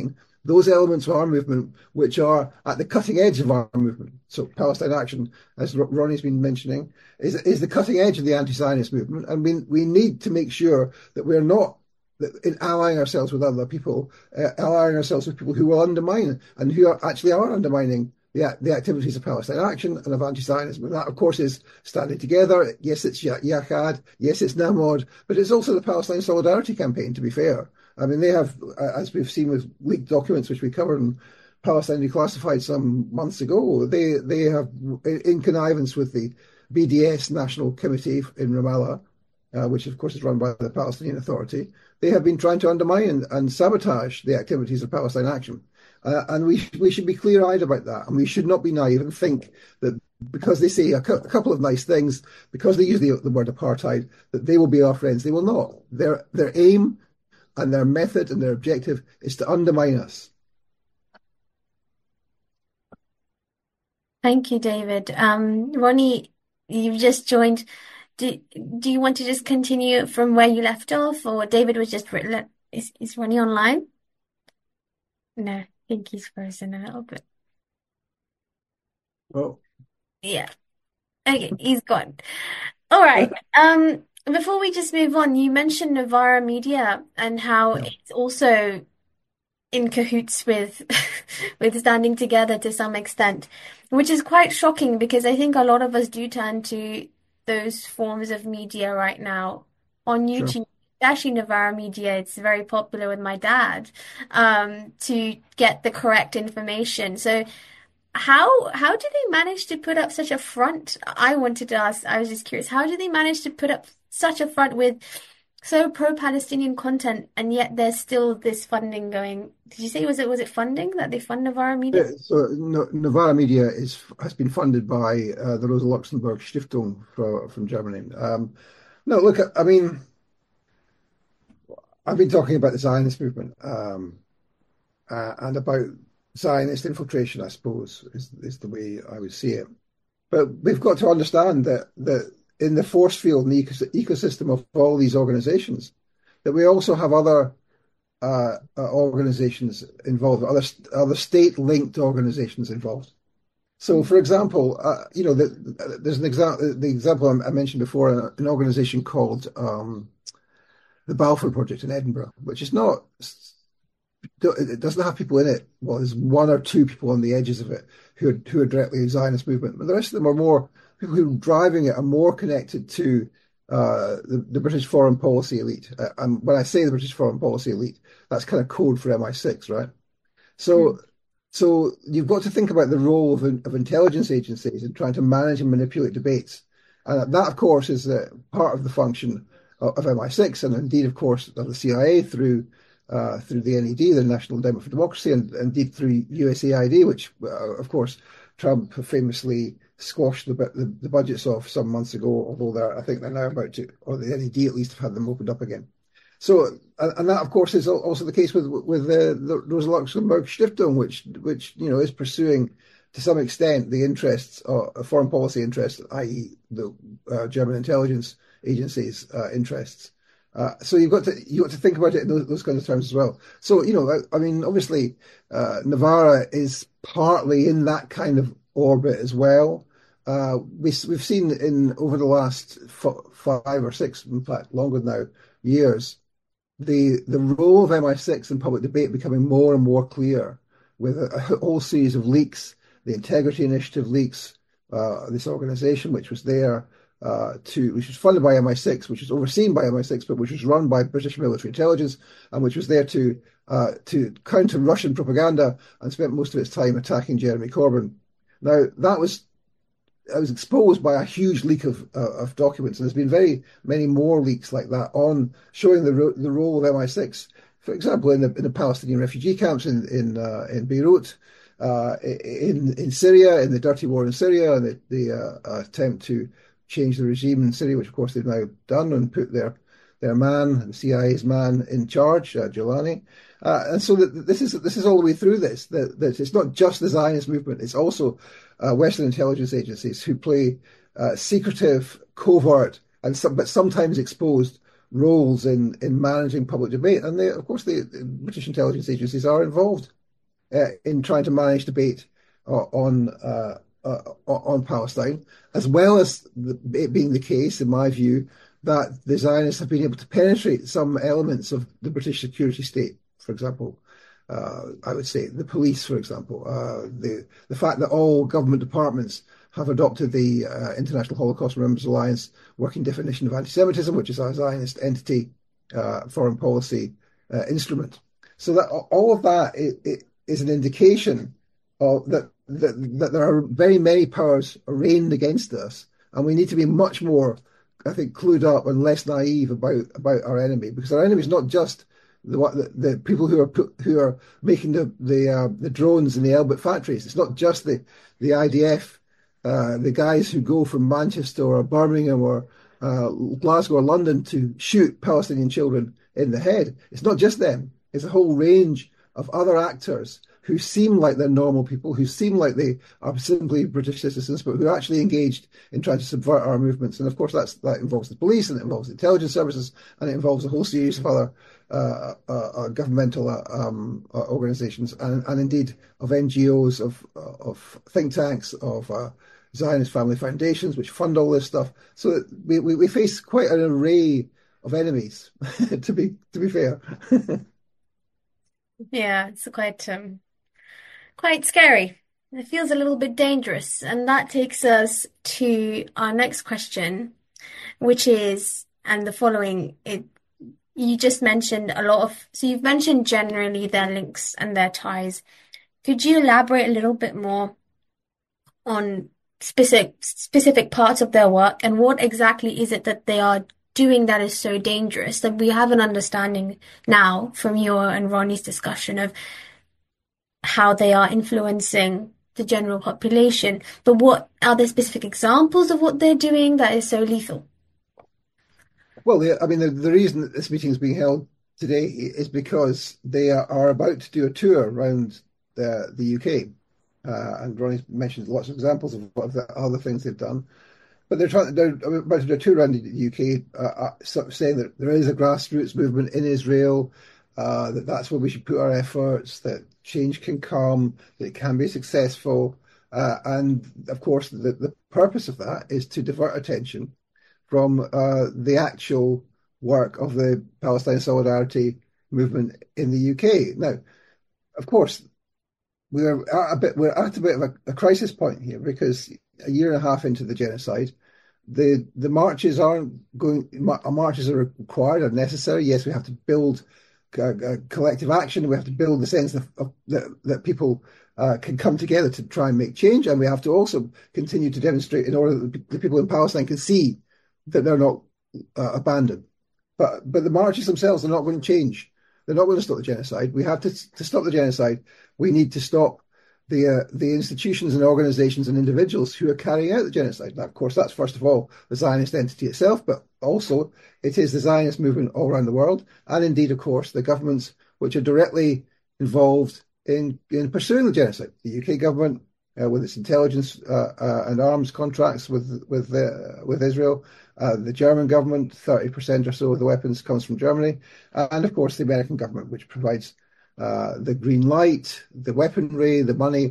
those elements of our movement which are at the cutting edge of our movement. So Palestine Action, as Ronnie's been mentioning, is, is the cutting edge of the anti-Zionist movement. And we, we need to make sure that we're not in allying ourselves with other people, uh, allying ourselves with people who will undermine and who are actually are undermining the, the activities of Palestine Action and of anti-Zionism. And that, of course, is Standing Together. Yes, it's Yachad. Yes, it's Namod. But it's also the Palestine Solidarity Campaign, to be fair. I mean, they have, as we've seen with leaked documents, which we covered in Palestine Declassified some months ago, they, they have, in connivance with the B D S National Committee in Ramallah, uh, which of course is run by the Palestinian Authority, they have been trying to undermine and, and sabotage the activities of Palestine Action. Uh, and we we should be clear-eyed about that. And we should not be naive and think that because they say a, cu- a couple of nice things, because they use the, the word apartheid, that they will be our friends. They will not. Their their aim and their method and their objective is to undermine us. Thank you, David. Um, Ronnie, you've just joined. Do, do you want to just continue from where you left off, or David was just written? Is, is Ronnie online? No, I think he's frozen a little bit. Well, Yeah. Okay, he's gone. All right. Um, before we just move on, you mentioned Novara Media and how yeah. it's also in cahoots with with Standing Together to some extent, which is quite shocking because I think a lot of us do turn to those forms of media right now on Sure. YouTube. Actually, Novara Media, it's very popular with my dad, um, to get the correct information. So how how do they manage to put up such a front? I wanted to ask, I was just curious, how do they manage to put up such a front with so pro-Palestinian content, and yet there's still this funding going? Did you say was it was it funding that they fund Novara Media? Yeah, so no, Novara Media is has been funded by uh, the Rosa Luxemburg Stiftung from, from Germany. Um, no, look, I mean, I've been talking about the Zionist movement um, uh, and about Zionist infiltration, I suppose, is, is the way I would see it. But we've got to understand that, that in the force field and the ecos- ecosystem of all these organizations, that we also have other uh, uh, organizations involved, other, other state-linked organizations involved. So, for example, uh, you know, the, there's an example, the example I mentioned before, an organization called um, the Balfour Project in Edinburgh, which is not, it doesn't have people in it. Well, there's one or two people on the edges of it who are, who are directly the Zionist movement, but the rest of them are more, people who are driving it are more connected to uh, the, the British foreign policy elite. Uh, and when I say the British foreign policy elite, that's kind of code for M I six, right? So, mm. so you've got to think about the role of, of intelligence agencies in trying to manage and manipulate debates. And that, of course, is uh, part of the function of, of M I six, and indeed, of course, of the C I A through uh, through the N E D, the National Endowment for Democracy, and indeed through U S A I D, which, uh, of course, Trump famously squashed the, the, the budgets of some months ago, although they're, I think they're now about to, or the N E D at least, have had them opened up again. So, and that, of course, is also the case with with uh, the Rosa Luxemburg Stiftung, which, which you know, is pursuing to some extent the interests, uh, foreign policy interests, that is, the uh, German intelligence agencies' uh, interests. Uh, so you've got to you got to think about it in those, those kinds of terms as well. So you know, I, I mean, obviously, uh, Novara is partly in that kind of orbit as well. Uh, we, we've seen in over the last f- five or six, in fact, longer now, years, the the role of M I six in public debate becoming more and more clear, with a, a whole series of leaks, the Integrity Initiative leaks, uh, this organisation which was there. Uh, to which was funded by M I six, which was overseen by M I six, but which was run by British military intelligence, and which was there to uh, to counter Russian propaganda, and spent most of its time attacking Jeremy Corbyn. Now that was that was exposed by a huge leak of uh, of documents, and there's been very many more leaks like that on showing the ro- the role of M I six, for example, in the in the Palestinian refugee camps in in uh, in Beirut, uh, in in Syria, in the dirty war in Syria, and the, the uh, attempt to change the regime in Syria, which of course they've now done, and put their their man, the C I A's man, in charge, uh, Giuliani. Uh, and so that this is this is all the way through this. That, that it's not just the Zionist movement; it's also uh, Western intelligence agencies who play uh, secretive, covert, and some, but sometimes exposed roles in in managing public debate. And they, of course, the British intelligence agencies are involved uh, in trying to manage debate uh, on uh, uh, on Palestine, as well as the, it being the case, in my view, that the Zionists have been able to penetrate some elements of the British security state. For example, uh, I would say the police, for example, uh, the the fact that all government departments have adopted the uh, International Holocaust Remembrance Alliance working definition of anti-Semitism, which is a Zionist entity uh, foreign policy uh, instrument. So that all of that it, it is an indication of that, that that there are very many powers arraigned against us, and we need to be much more, I think, clued up and less naive about about our enemy, because our enemy is not just the the, the people who are put, who are making the the uh, the drones in the Elbit factories. It's not just the the I D F, uh, the guys who go from Manchester or Birmingham or uh, Glasgow or London to shoot Palestinian children in the head. It's not just them. It's a whole range of other actors who seem like they're normal people, who seem like they are simply British citizens, but who are actually engaged in trying to subvert our movements. And of course, that's, that involves the police, and it involves the intelligence services, and it involves a whole series of other uh, uh, uh, governmental uh, um, uh, organizations, and, and indeed of N G Os, of, uh, of think tanks, of uh, Zionist family foundations, which fund all this stuff. So we, we, we face quite an array of enemies, to be to be fair. Yeah, it's quite um quite scary. It feels a little bit dangerous. And that takes us to our next question, which is, and the following, it you just mentioned a lot of, so you've mentioned generally their links and their ties. Could you elaborate a little bit more on specific specific parts of their work, and what exactly is it that they are doing that is so dangerous? That we have an understanding now from your and Ronnie's discussion of how they are influencing the general population, but what are the specific examples of what they're doing that is so lethal? Well, the, I mean, the, the reason that this meeting is being held today is because they are, are about to do a tour around the, the U K. Uh, and Ronnie's mentioned lots of examples of, of the other things they've done. But they're trying. They're about to do a tour around the U K, uh, uh, sort of saying that there is a grassroots movement in Israel, uh, that that's where we should put our efforts, that change can come, that it can be successful, uh, and of course, the, the purpose of that is to divert attention from uh, the actual work of the Palestine Solidarity movement in the U K. Now, of course, we're at a bit. We're at a bit of a, a crisis point here, because a year and a half into the genocide, the the marches aren't going. Marches are required, are necessary. Yes, we have to build a, a collective action. We have to build the sense of, of that that people uh, can come together to try and make change, and we have to also continue to demonstrate in order that the people in Palestine can see that they're not uh, abandoned. But but the marches themselves are not going to change. They're not going to stop the genocide. We have to to stop the genocide. We need to stop the uh, the institutions and organizations and individuals who are carrying out the genocide. Now, of course, that's first of all the Zionist entity itself, but also it is the Zionist movement all around the world, and indeed, of course, the governments which are directly involved in in pursuing the genocide. The U K government, uh, with its intelligence uh, uh, and arms contracts with with uh, with Israel. Uh, the German government, thirty percent or so of the weapons comes from Germany. Uh, and of course, the American government, which provides uh, the green light, the weaponry, the money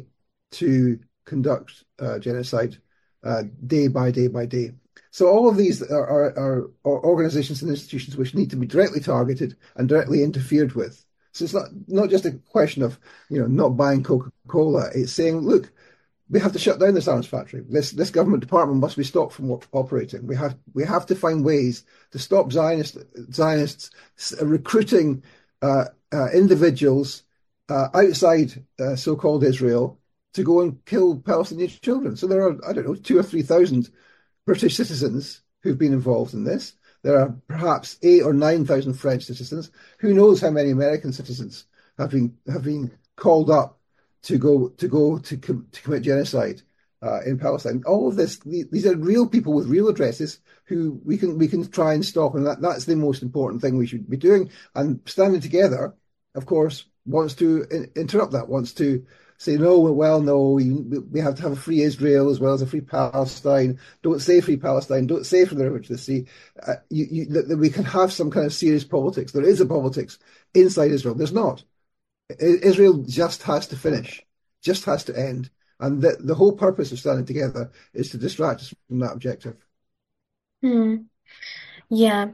to conduct uh, genocide uh, day by day by day. So all of these are, are, are, are organizations and institutions which need to be directly targeted and directly interfered with. So it's not, not just a question of, you know, not buying Coca-Cola. It's saying, look, we have to shut down this arms factory. This this government department must be stopped from operating. We have we have to find ways to stop Zionist, Zionists recruiting uh, uh, individuals uh, outside uh, so-called Israel to go and kill Palestinian children. So there are, I don't know, two or three thousand British citizens who've been involved in this. There are perhaps eight or nine thousand French citizens. Who knows how many American citizens have been have been called up to go to go to, com- to commit genocide uh, in Palestine. All of this, these are real people with real addresses who we can we can try and stop, and that, that's the most important thing we should be doing. And standing together, of course, wants to in- interrupt that, wants to say, no, well, no, we, we have to have a free Israel as well as a free Palestine. Don't say free Palestine. Don't say from the river to the sea. Uh, you, you, that, that we can have some kind of serious politics. There is a politics inside Israel. There's not. Israel just has to finish, just has to end. And the, the whole purpose of standing together is to distract us from that objective. Hmm. Yeah.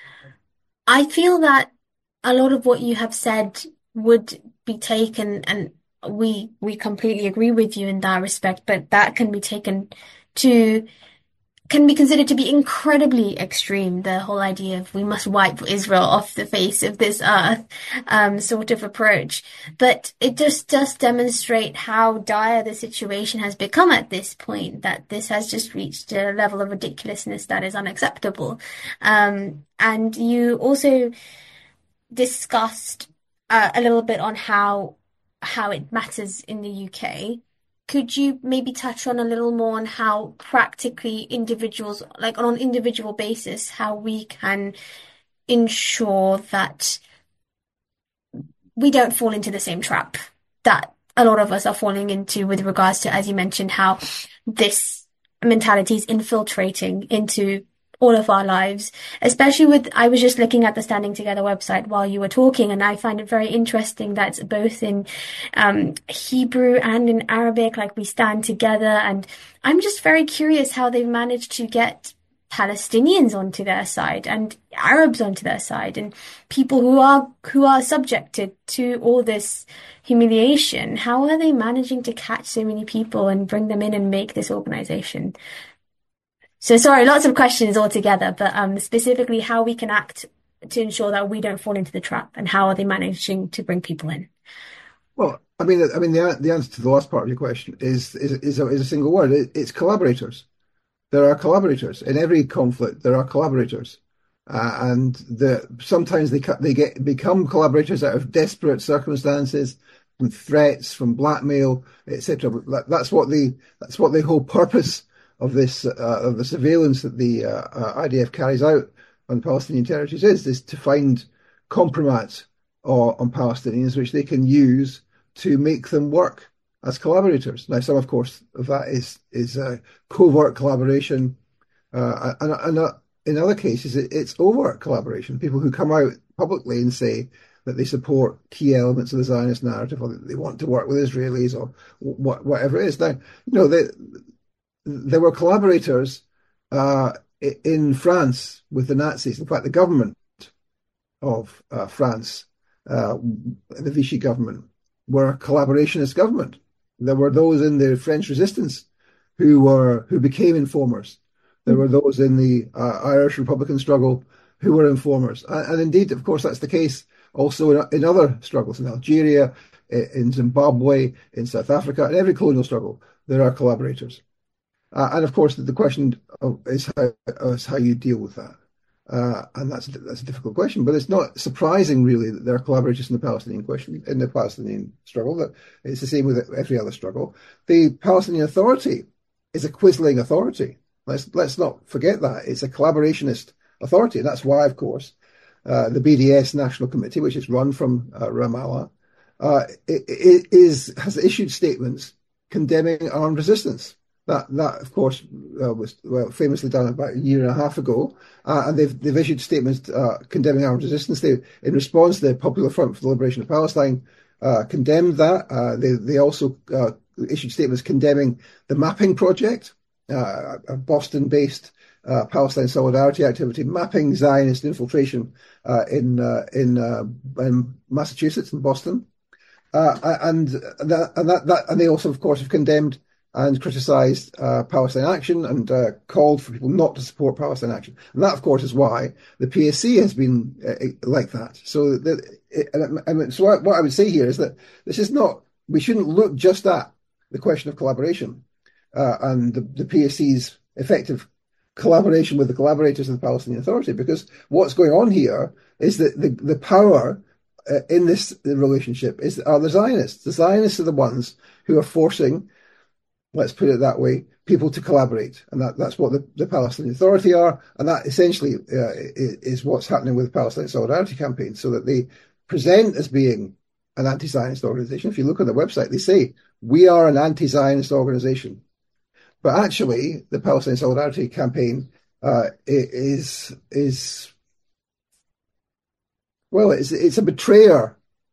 I feel that a lot of what you have said would be taken, and we we completely agree with you in that respect, but that can be taken to can be considered to be incredibly extreme. The whole idea of we must wipe Israel off the face of this earth, um, sort of approach. But it just does demonstrate how dire the situation has become at this point, that this has just reached a level of ridiculousness that is unacceptable. Um, and you also discussed uh, a little bit on how how it matters in the U K. Could you maybe touch on a little more on how practically individuals, like on an individual basis, how we can ensure that we don't fall into the same trap that a lot of us are falling into with regards to, as you mentioned, how this mentality is infiltrating into all of our lives, especially with, I was just looking at the Standing Together website while you were talking, and I find it very interesting that it's both in um, Hebrew and in Arabic, like we stand together. And I'm just very curious how they've managed to get Palestinians onto their side and Arabs onto their side, and people who are who are subjected to all this humiliation. How are they managing to catch so many people and bring them in and make this organization? So sorry, lots of questions altogether, but um, specifically how we can act to ensure that we don't fall into the trap, and how are they managing to bring people in? Well, I mean, I mean, the the answer to the last part of your question is is is a, is a single word. It, it's collaborators. There are collaborators in every conflict. There are collaborators, uh, and the sometimes they they get become collaborators out of desperate circumstances, from threats, from blackmail, et cetera. That's what the that's what the whole purpose of this uh, of the surveillance that the uh, uh, I D F carries out on Palestinian territories is is to find compromise or, on Palestinians which they can use to make them work as collaborators. Now, some, of course, of that is is uh, covert collaboration, uh, and, and uh, in other cases, it, it's overt collaboration. People who come out publicly and say that they support key elements of the Zionist narrative, or that they want to work with Israelis, or wh- whatever it is. Now, you know, they, there were collaborators uh, in France with the Nazis. In fact, the government of uh, France, uh, the Vichy government, were a collaborationist government. There were those in the French resistance who were who became informers. There were those in the uh, Irish Republican struggle who were informers. And, and indeed, of course, that's the case also in, in other struggles, in Algeria, in Zimbabwe, in South Africa, in every colonial struggle, there are collaborators. Uh, and of course, the question is how, is how you deal with that. Uh, and that's that's a difficult question, but it's not surprising really that there are collaborators in the Palestinian question, in the Palestinian struggle. That it's the same with every other struggle. The Palestinian Authority is a quisling authority. Let's let's not forget that it's a collaborationist authority, and that's why, of course, uh, the B D S National Committee, which is run from uh, Ramallah, uh, it, it is has issued statements condemning armed resistance. That, that of course, uh, was well, famously done about a year and a half ago, uh, and they've they've issued statements uh, condemning armed resistance. They, in response, the Popular Front for the Liberation of Palestine uh, condemned that. Uh, they they also uh, issued statements condemning the mapping project, uh, a Boston-based uh, Palestine solidarity activity, mapping Zionist infiltration uh, in uh, in, uh, in Massachusetts and Boston, uh, and that, and that, that and they also, of course, have condemned and criticised uh, Palestine Action, and uh, called for people not to support Palestine Action. And that, of course, is why the P S C has been uh, like that. So, the, it, I mean, so what I would say here is that this is not, we shouldn't look just at the question of collaboration uh, and the, the P S C's effective collaboration with the collaborators of the Palestinian Authority, because what's going on here is that the, the power uh, in this relationship is are the Zionists. The Zionists are the ones who are forcing, let's put it that way, people to collaborate. And that, that's what the, the Palestinian Authority are. And that essentially uh, is what's happening with the Palestine Solidarity Campaign, so that they present as being an anti-Zionist organization. If you look on their website, they say, we are an anti-Zionist organization. But actually, the Palestine Solidarity Campaign uh, is, is, well, it's, it's a betrayer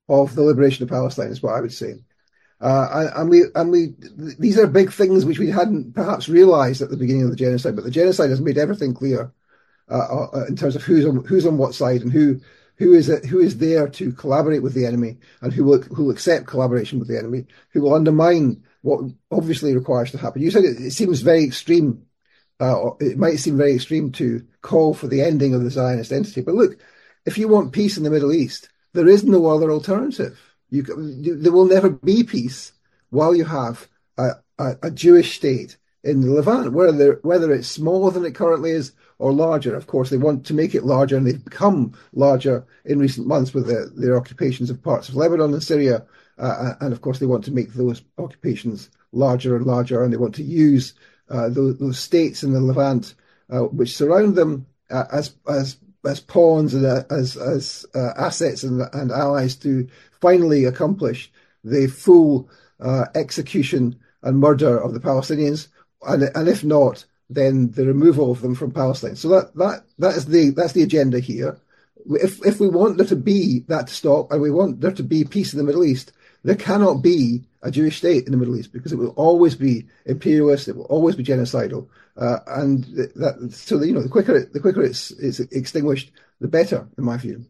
of the liberation of Palestine, is what I would say. Uh, and we and we these are big things which we hadn't perhaps realized at the beginning of the genocide, but the genocide has made everything clear uh, uh, in terms of who's on who's on what side and who who is who is there to collaborate with the enemy and who will who will accept collaboration with the enemy, who will undermine what obviously requires to happen. You said it, it seems very extreme. Uh, it might seem very extreme to call for the ending of the Zionist entity, but look, if you want peace in the Middle East, there is no other alternative. You, there will never be peace while you have a, a, a Jewish state in the Levant, whether whether it's smaller than it currently is or larger. Of course, they want to make it larger, and they've become larger in recent months with the, their occupations of parts of Lebanon and Syria. Uh, and of course, they want to make those occupations larger and larger, and they want to use uh, those, those states in the Levant uh, which surround them uh, as as as pawns and uh, as as uh, assets and, and allies to finally accomplish the full uh, execution and murder of the Palestinians, and, and if not, then the removal of them from Palestine. So that that that is the that's the agenda here. If if we want there to be that to stop, and we want there to be peace in the Middle East, there cannot be a Jewish state in the Middle East because it will always be imperialist. It will always be genocidal, uh, and that so you know the quicker it, the quicker it's it's extinguished, the better, in my view.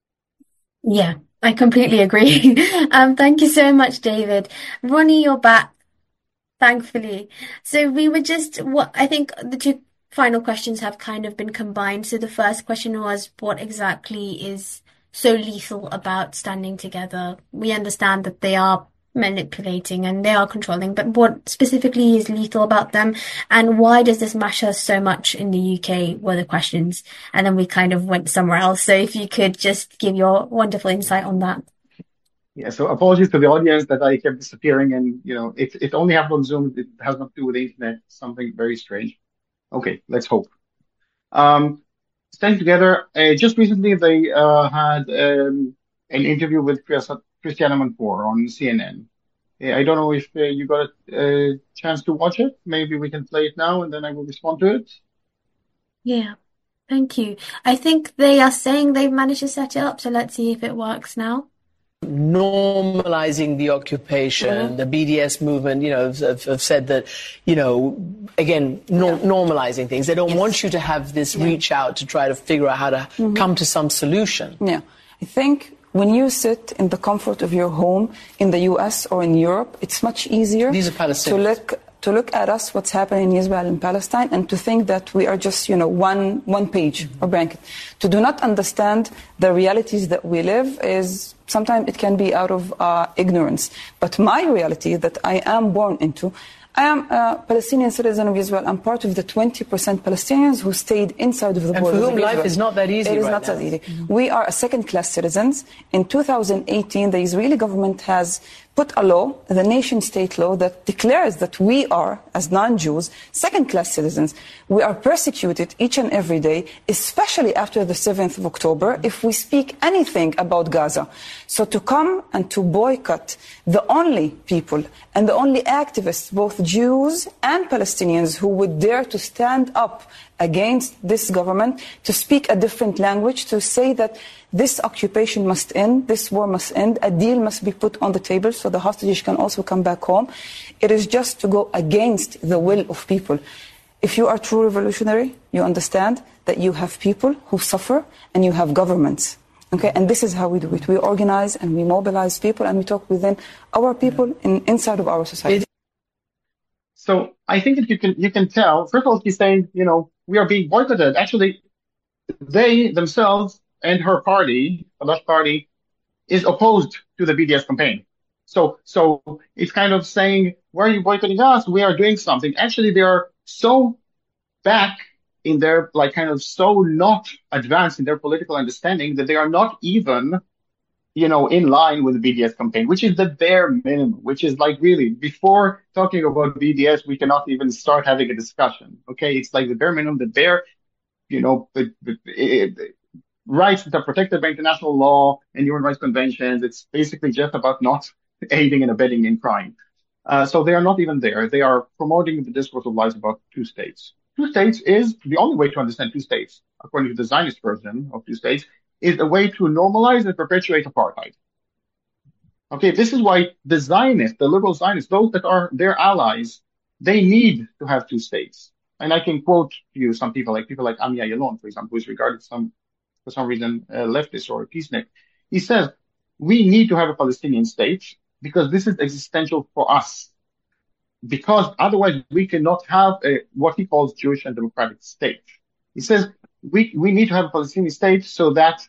Yeah, I completely agree. um, thank you so much, David. Ronnie, you're back, thankfully. So we were just, what I think the two final questions have kind of been combined. So the first question was, what exactly is so lethal about standing together? We understand that they are manipulating and they are controlling, but what specifically is lethal about them, and why does this matter so much in the U K, were the questions, and then we kind of went somewhere else. So if you could just give your wonderful insight on that. Yeah, so apologies to the audience that I kept disappearing, and you know it it only happened on Zoom. It has nothing to do with the internet. Something very strange. Okay, let's hope. Um, Staying together. Uh, just recently, they uh, had um, an interview with Christiane Amanpour on C N N. I don't know if uh, you got a, a chance to watch it. Maybe we can play it now, and then I will respond to it. Yeah, thank you. I think they are saying they've managed to set it up, so let's see if it works now. Normalizing the occupation, mm-hmm. the B D S movement, you know, have, have said that, you know, again, no, yeah. normalizing things. They don't yes. want you to have this yeah. reach out to try to figure out how to mm-hmm. come to some solution. Yeah, I think when you sit in the comfort of your home in the U S or in Europe, it's much easier These are Palestinians. to look to look at us, what's happening in Israel and Palestine, and to think that we are just, you know, one one page or blanket. To do not understand the realities that we live is sometimes it can be out of uh, ignorance. But my reality that I am born into, I am a Palestinian citizen of Israel. I'm part of the twenty percent Palestinians who stayed inside of the and borders for whom of life Israel. is not that easy It is right not now. that easy. Mm-hmm. We are a second-class citizens. In two thousand eighteen, the Israeli government has put a law, the nation-state law, that declares that we are, as non-Jews, second-class citizens. We are persecuted each and every day, especially after the seventh of October, if we speak anything about Gaza. So to come and to boycott the only people and the only activists, both Jews and Palestinians, who would dare to stand up against this government, to speak a different language, to say that this occupation must end, this war must end, a deal must be put on the table so the hostages can also come back home. It is just to go against the will of people. If you are true revolutionary, you understand that you have people who suffer and you have governments. Okay, and this is how we do it. We organize and we mobilize people and we talk within our people in, inside of our society. So I think that you can you can tell. First of all, he's saying, you know, we are being boycotted. Actually, they themselves and her party, the left party, is opposed to the B D S campaign. So so it's kind of saying, why are you boycotting us? We are doing something. Actually, they are so back in their, like, kind of so not advanced in their political understanding that they are not even, you know, in line with the B D S campaign, which is the bare minimum, which is like really, before talking about B D S, we cannot even start having a discussion. Okay. It's like the bare minimum, the bare, you know, the, the, the rights that are protected by international law and human rights conventions. It's basically just about not aiding and abetting in crime. Uh, so they are not even there. They are promoting the discourse of lies about two states. Two states is the only way to understand two states, according to the Zionist version of two states, is a way to normalize and perpetuate apartheid. Okay, this is why the Zionists, the liberal Zionists, those that are their allies, they need to have two states. And I can quote you some people, like people like Ami Ayalon, for example, who is regarded some, for some reason, uh, leftist or a peacenik. He says, we need to have a Palestinian state because this is existential for us. Because otherwise we cannot have a, what he calls Jewish and democratic state. He says, we, we need to have a Palestinian state so that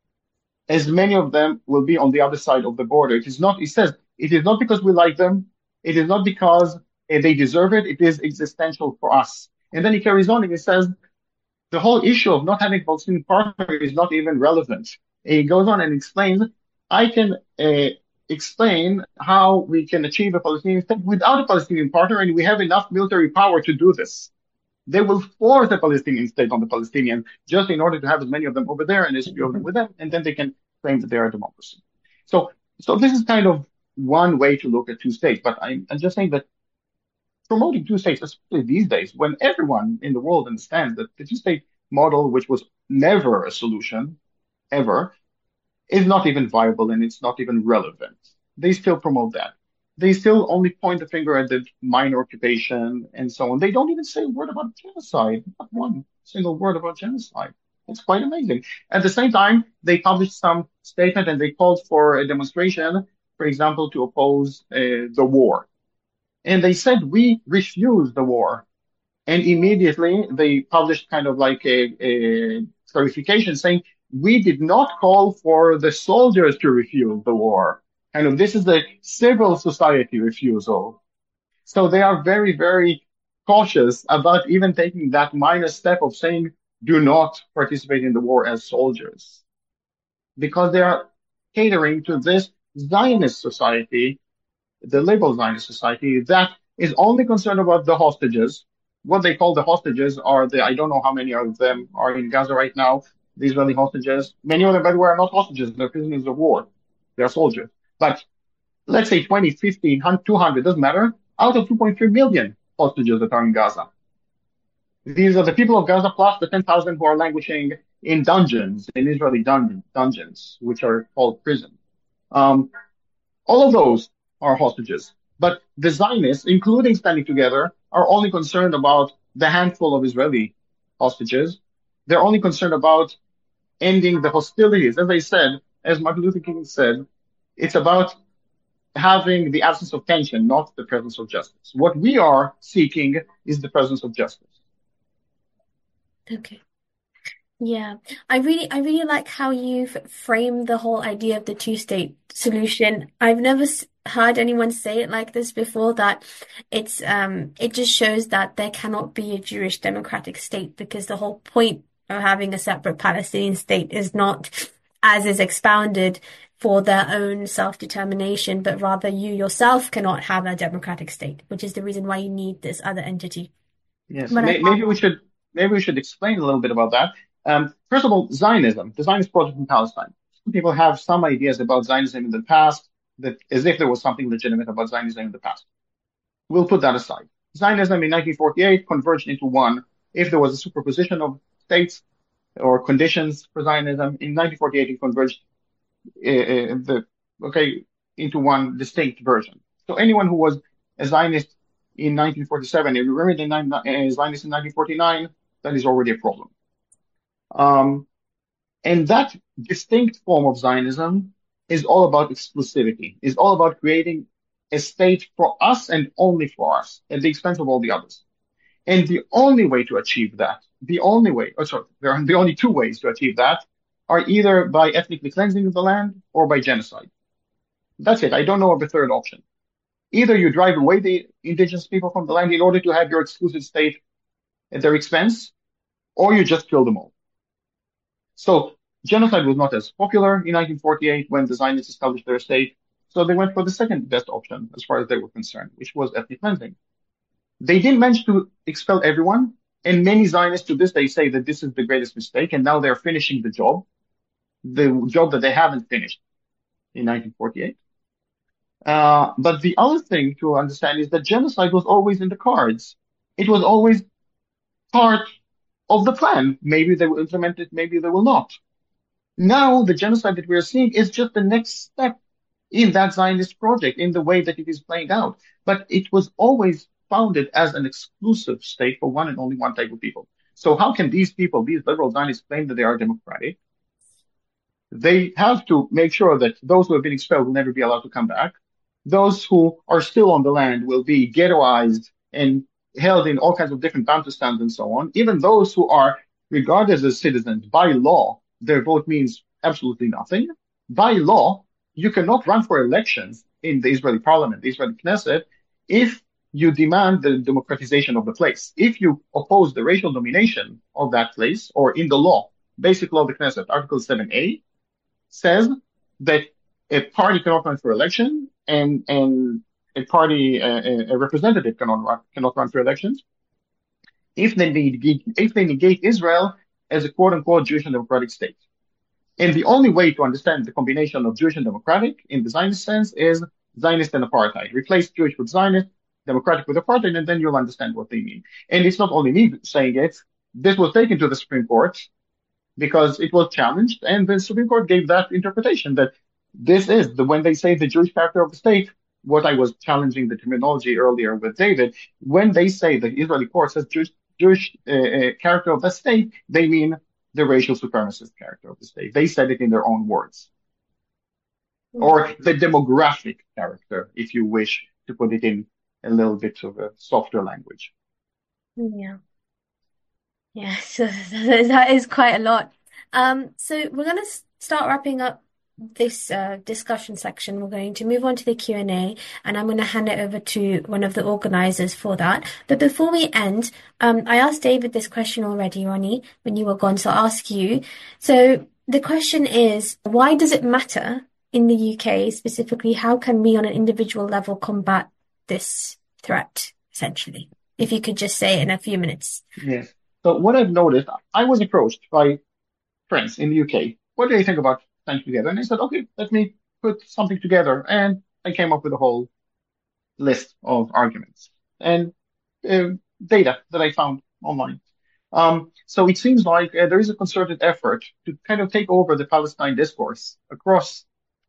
as many of them will be on the other side of the border. It is not, he says, it is not because we like them. It is not because uh, they deserve it. It is existential for us. And then he carries on and he says, the whole issue of not having a Palestinian partner is not even relevant. And he goes on and explains, I can uh, explain how we can achieve a Palestinian state without a Palestinian partner, and we have enough military power to do this. They will force a Palestinian state on the Palestinians just in order to have as many of them over there and as few of them with them, and then they can claim that they are a democracy. So, so this is kind of one way to look at two states. But I'm, I'm just saying that promoting two states, especially these days, when everyone in the world understands that the two-state model, which was never a solution, ever, is not even viable and it's not even relevant. They still promote that. They still only point the finger at the minor occupation and so on. They don't even say a word about genocide, not one single word about genocide. It's quite amazing. At the same time, they published some statement and they called for a demonstration, for example, to oppose uh, the war. And they said, we refuse the war. And immediately they published kind of like a, a clarification saying, we did not call for the soldiers to refuse the war. Kind of, this is a civil society refusal. So they are very, very cautious about even taking that minor step of saying, do not participate in the war as soldiers. Because they are catering to this Zionist society, the liberal Zionist society, that is only concerned about the hostages. What they call the hostages are the, I don't know how many of them are in Gaza right now, the Israeli hostages. Many of them, by the way, are not hostages, they're prisoners of war. They're soldiers. But let's say twenty, fifty, two hundred, doesn't matter, out of two point three million hostages that are in Gaza. These are the people of Gaza plus the ten thousand who are languishing in dungeons, in Israeli dun- dungeons, which are called prison. Um, all of those are hostages. But the Zionists, including Standing Together, are only concerned about the handful of Israeli hostages. They're only concerned about ending the hostilities. As I said, as Martin Luther King said, it's about having the absence of tension, not the presence of justice. What we are seeking is the presence of justice. Okay. Yeah, I really, I really like how you've framed the whole idea of the two-state solution. I've never s- heard anyone say it like this before, that it's, um, it just shows that there cannot be a Jewish democratic state because the whole point of having a separate Palestinian state is not, as is expounded, for their own self-determination, but rather you yourself cannot have a democratic state, which is the reason why you need this other entity. Yes, But I may, maybe we should maybe we should explain a little bit about that. Um, first of all, Zionism, the Zionist project in Palestine. Some people have some ideas about Zionism in the past, that as if there was something legitimate about Zionism in the past. We'll put that aside. Zionism in nineteen forty-eight converged into one. If there was a superposition of states or conditions for Zionism, in nineteen forty-eight it converged uh, uh, the okay into one distinct version. So anyone who was a Zionist in nineteen forty-seven, if you remember the Zionist in nineteen forty-nine, that is already a problem. Um, and that distinct form of Zionism is all about exclusivity, is all about creating a state for us and only for us at the expense of all the others. And the only way to achieve that, the only way, oh, sorry, there are the only two ways to achieve that are either by ethnically cleansing the land or by genocide. That's it. I don't know of a third option. Either you drive away the indigenous people from the land in order to have your exclusive state at their expense, or you just kill them all. So genocide was not as popular in nineteen forty-eight when the Zionists established their state. So they went for the second best option as far as they were concerned, which was ethnic cleansing. They didn't manage to expel everyone. And many Zionists to this day say that this is the greatest mistake. And now they're finishing the job, the job that they haven't finished in nineteen forty-eight. Uh, but the other thing to understand is that genocide was always in the cards. It was always part of the plan. Maybe they will implement it, maybe they will not. Now, the genocide that we are seeing is just the next step in that Zionist project, in the way that it is playing out. But it was always founded as an exclusive state for one and only one type of people. So how can these people, these liberal Zionists, claim that they are democratic? They have to make sure that those who have been expelled will never be allowed to come back. Those who are still on the land will be ghettoized and held in all kinds of different bantustans and so on. Even those who are regarded as citizens by law, their vote means absolutely nothing. By law, you cannot run for elections in the Israeli parliament, the Israeli Knesset, if you demand the democratization of the place. If you oppose the racial domination of that place, or in the law, basic law of the Knesset, Article seven A, says that a party cannot run for election and and a party, uh, a representative cannot run, cannot run for elections if they negate, if they negate Israel as a quote unquote Jewish and democratic state. And the only way to understand the combination of Jewish and democratic in the Zionist sense is Zionist and apartheid. Replace Jewish with Zionist, democratic with apartheid, and then you'll understand what they mean. And it's not only me saying it. This was taken to the Supreme Court because it was challenged, and the Supreme Court gave that interpretation that this is the, when they say the Jewish character of the state, what I was challenging the terminology earlier with David, when they say the Israeli court says Jewish, Jewish uh, uh, character of the state, they mean the racial supremacist character of the state. They said it in their own words. Mm-hmm. Or the demographic character, if you wish to put it in a little bit of a softer language. Yeah. Yeah, so that is quite a lot. Um, so we're going to start wrapping up this uh, discussion section. We're going to move on to the Q and A, and I'm going to hand it over to one of the organizers for that. But before we end, um, I asked David this question already, Ronnie, when you were gone, so I'll ask you. So the question is, why does it matter in the U K specifically? How can we on an individual level combat this threat, essentially? If you could just say it in a few minutes. Yes. So what I've noticed, I was approached by friends in the U K. What do you think about standing together? And I said, okay, let me put something together. And I came up with a whole list of arguments and uh, data that I found online. Um, so it seems like uh, there is a concerted effort to kind of take over the Palestine discourse across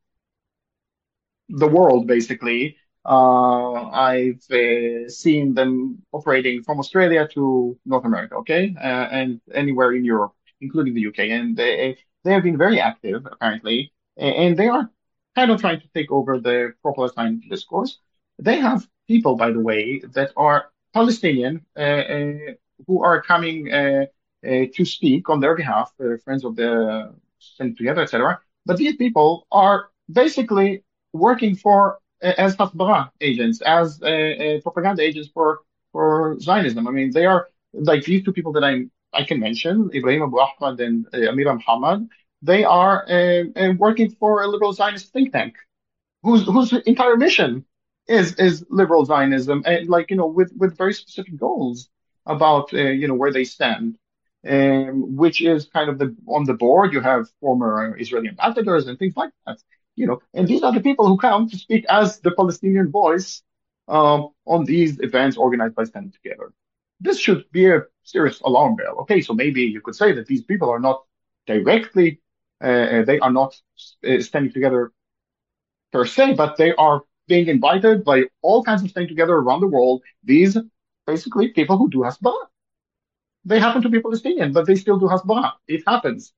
the world, basically. Uh, I've uh, seen them operating from Australia to North America, okay, uh, and anywhere in Europe, including the U K. And they, they have been very active, apparently, and they are kind of trying to take over the pro-Palestine discourse. They have people, by the way, that are Palestinian, uh, uh, who are coming uh, uh, to speak on their behalf, uh, friends of the Stand Together, et cetera. But these people are basically working for as Hasbara agents, as uh, uh, propaganda agents for for Zionism. I mean, they are like these two people that I I can mention, Ibrahim Abu Ahmad and uh, Amira Muhammad. They are uh, uh, working for a liberal Zionist think tank, whose whose entire mission is is liberal Zionism, and like you know, with with very specific goals about uh, you know where they stand. Um, which is kind of the on the board. You have former Israeli ambassadors and things like that. You know, and these are the people who come to speak as the Palestinian voice um, on these events organized by Stand Together. This should be a serious alarm bell. Okay, so maybe you could say that these people are not directly, uh, they are not uh, standing together per se, but they are being invited by all kinds of Standing Together around the world. These basically people who do Hasbara. They happen to be Palestinian, but they still do Hasbara. It happens.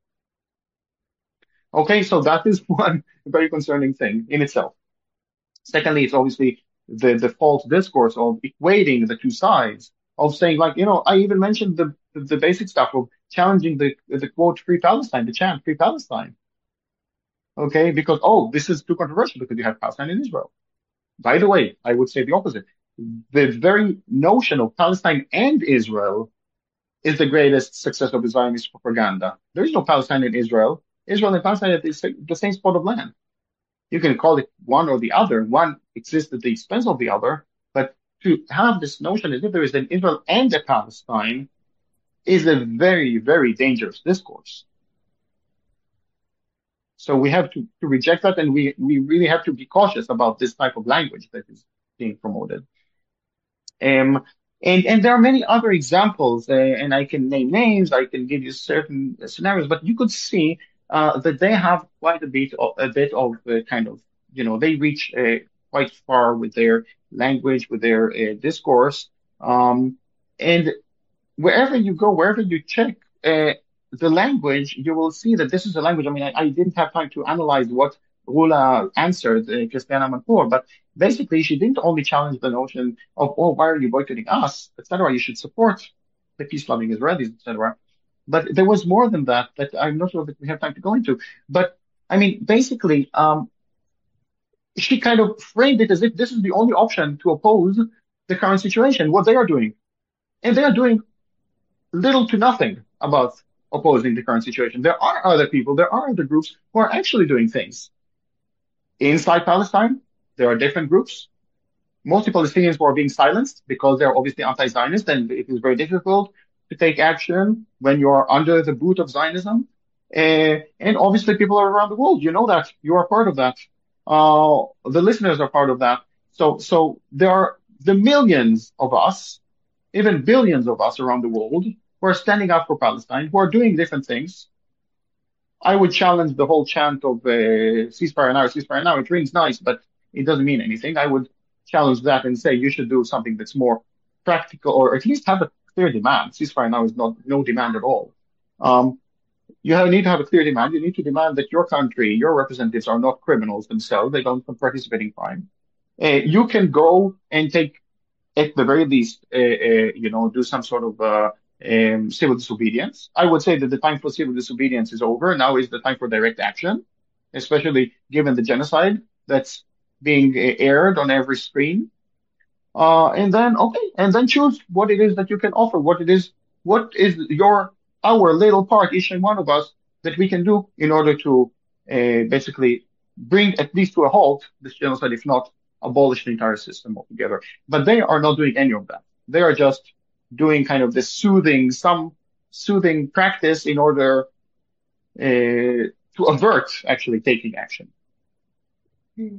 Okay, so that is one very concerning thing in itself. Secondly, it's obviously the, the false discourse of equating the two sides, of saying like, you know, I even mentioned the, the, the basic stuff of challenging the, the quote, Free Palestine, the chant, Free Palestine. Okay, because, oh, this is too controversial because you have Palestine and Israel. By the way, I would say the opposite. The very notion of Palestine and Israel is the greatest success of the Zionist propaganda. There is no Palestine and Israel. Israel and Palestine are the same spot of land. You can call it one or the other. One exists at the expense of the other, but to have this notion as if there is an Israel and a Palestine is a very, very dangerous discourse. So we have to, to reject that, and we, we really have to be cautious about this type of language that is being promoted. Um, And, and there are many other examples, uh, and I can name names, I can give you certain scenarios, but you could see uh, that they have quite a bit of, a bit of uh, kind of you know, they reach uh, quite far with their language, with their uh, discourse. Um, and wherever you go, wherever you check uh, the language, you will see that this is a language. I mean, I, I didn't have time to analyze what Rula answered uh, Christiana Manpour, but basically she didn't only challenge the notion of, oh, why are you boycotting us, et cetera. You should support the peace-loving Israelis, et cetera. But there was more than that that I'm not sure that we have time to go into. But I mean, basically, um, she kind of framed it as if this is the only option to oppose the current situation, what they are doing. And they are doing little to nothing about opposing the current situation. There are other people, there are other groups who are actually doing things. Inside Palestine, there are different groups. Mostly Palestinians who are being silenced because they're obviously anti-Zionist, and it is very difficult to take action when you are under the boot of Zionism. Uh, and obviously people are around the world. You know that. You are part of that. Uh, the listeners are part of that. So, so there are the millions of us, even billions of us around the world, who are standing up for Palestine, who are doing different things. I would challenge the whole chant of uh, ceasefire now, ceasefire now. It rings nice, but it doesn't mean anything. I would challenge that and say you should do something that's more practical, or at least have a clear demand. Ceasefire now is not no demand at all. Um, you have, need to have a clear demand. You need to demand that your country, your representatives are not criminals themselves. They don't participate in crime. Uh, you can go and take, at the very least, uh, uh, you know, do some sort of uh, um, civil disobedience. I would say that the time for civil disobedience is over. Now is the time for direct action, especially given the genocide that's being uh, aired on every screen. Uh, and then, okay, and then choose what it is that you can offer, what it is, what is your, our little part, each and one of us, that we can do in order to uh, basically bring at least to a halt this genocide, if not abolish the entire system altogether. But they are not doing any of that. They are just doing kind of this soothing, some soothing practice in order uh, to avert actually taking action. Hmm.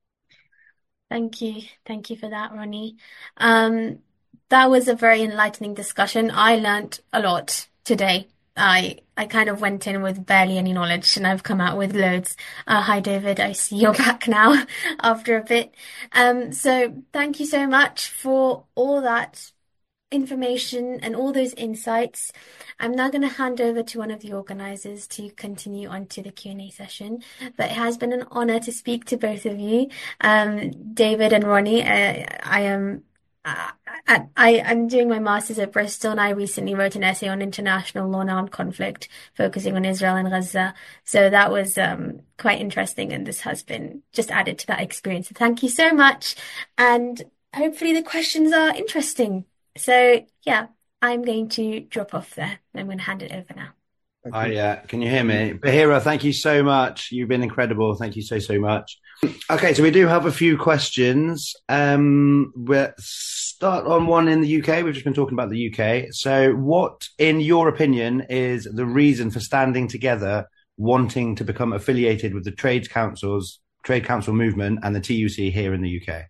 Thank you. Thank you for that, Ronnie. Um, that was a very enlightening discussion. I learned a lot today. I I kind of went in with barely any knowledge, and I've come out with loads. Uh, hi, David. I see you're back now after a bit. Um, so thank you so much for all that information and all those insights. I'm now going to hand over to one of the organizers to continue on to the Q and A session. But it has been an honor to speak to both of you, um, David and Ronnie. Uh, I am. Uh, I, I'm doing my master's at Bristol, and I recently wrote an essay on international law and armed conflict, focusing on Israel and Gaza. So that was um, quite interesting, and this has been just added to that experience. So thank you so much, and hopefully the questions are interesting. So yeah, I'm going to drop off there. I'm going to hand it over now. Hi, uh, can you hear me? Bahira, thank you so much. You've been incredible. Thank you so, so much. Okay, so we do have a few questions. Um, we'll start on one in the U K. We've just been talking about the U K. So what, in your opinion, is the reason for standing together, wanting to become affiliated with the Trades Council's Trade Council movement and the T U C here in the U K?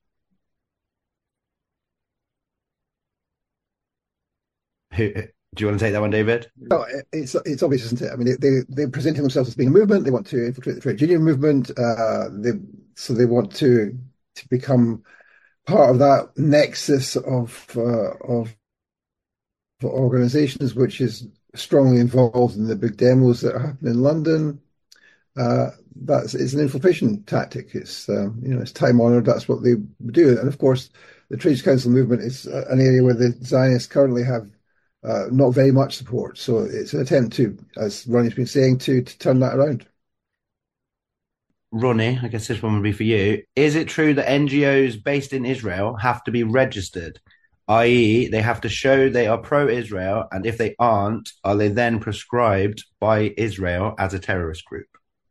Who, do you want to take that one, David? No, it's it's obvious, isn't it? I mean, they they're presenting themselves as being a movement. They want to infiltrate the trade union movement. Uh, they so they want to to become part of that nexus of uh, of organisations, which is strongly involved in the big demos that happen in London. Uh, that's it's an infiltration tactic. It's um, you know it's time honoured. That's what they do. And of course, the Trades Council movement is an area where the Zionists currently have Uh, not very much support. So it's an attempt to, as Ronnie's been saying, to, to turn that around. Ronnie, I guess this one would be for you. Is it true that N G Os based in Israel have to be registered, that is they have to show they are pro-Israel, and if they aren't, are they then prescribed by Israel as a terrorist group?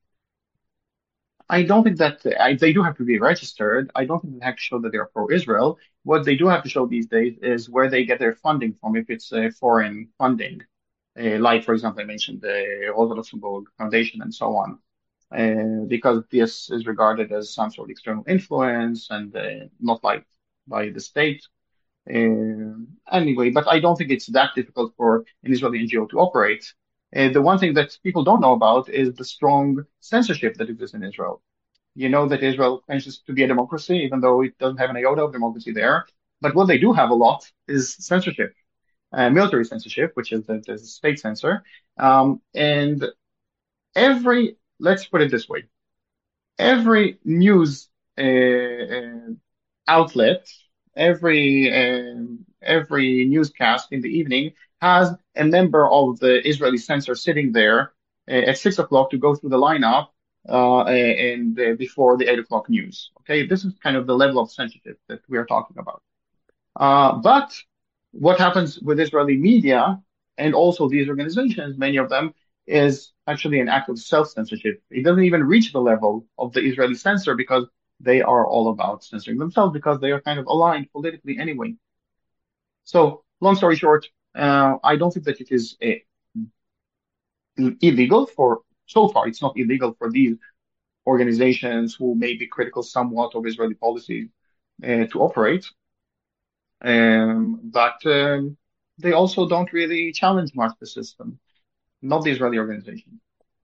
I don't think that I, they do have to be registered. I don't think they have to show that they are pro-Israel. What they do have to show these days is where they get their funding from, if it's uh, foreign funding. Uh, like, for example, I mentioned the Rosa Luxemburg Foundation and so on, uh, because this is regarded as some sort of external influence and uh, not liked by the state. Uh, anyway, but I don't think it's that difficult for an Israeli N G O to operate. Uh, the one thing that people don't know about is the strong censorship that exists in Israel. You know that Israel claims to be a democracy, even though it doesn't have an iota of democracy there. But what they do have a lot is censorship, uh, military censorship, which is the, the state censor. Um, and every, let's put it this way, every news uh, uh, outlet, every um, every newscast in the evening has a member of the Israeli censor sitting there uh, at six o'clock to go through the lineup uh, and uh, before the eight o'clock news. Okay, this is kind of the level of censorship that we are talking about. Uh, but what happens with Israeli media and also these organizations, many of them, is actually an act of self-censorship. It doesn't even reach the level of the Israeli censor because they are all about censoring themselves because they are kind of aligned politically anyway. So, long story short, uh, I don't think that it is a, illegal for, so far, it's not illegal for these organizations who may be critical somewhat of Israeli policies uh, to operate. Um, but um, they also don't really challenge much the system, not the Israeli organization.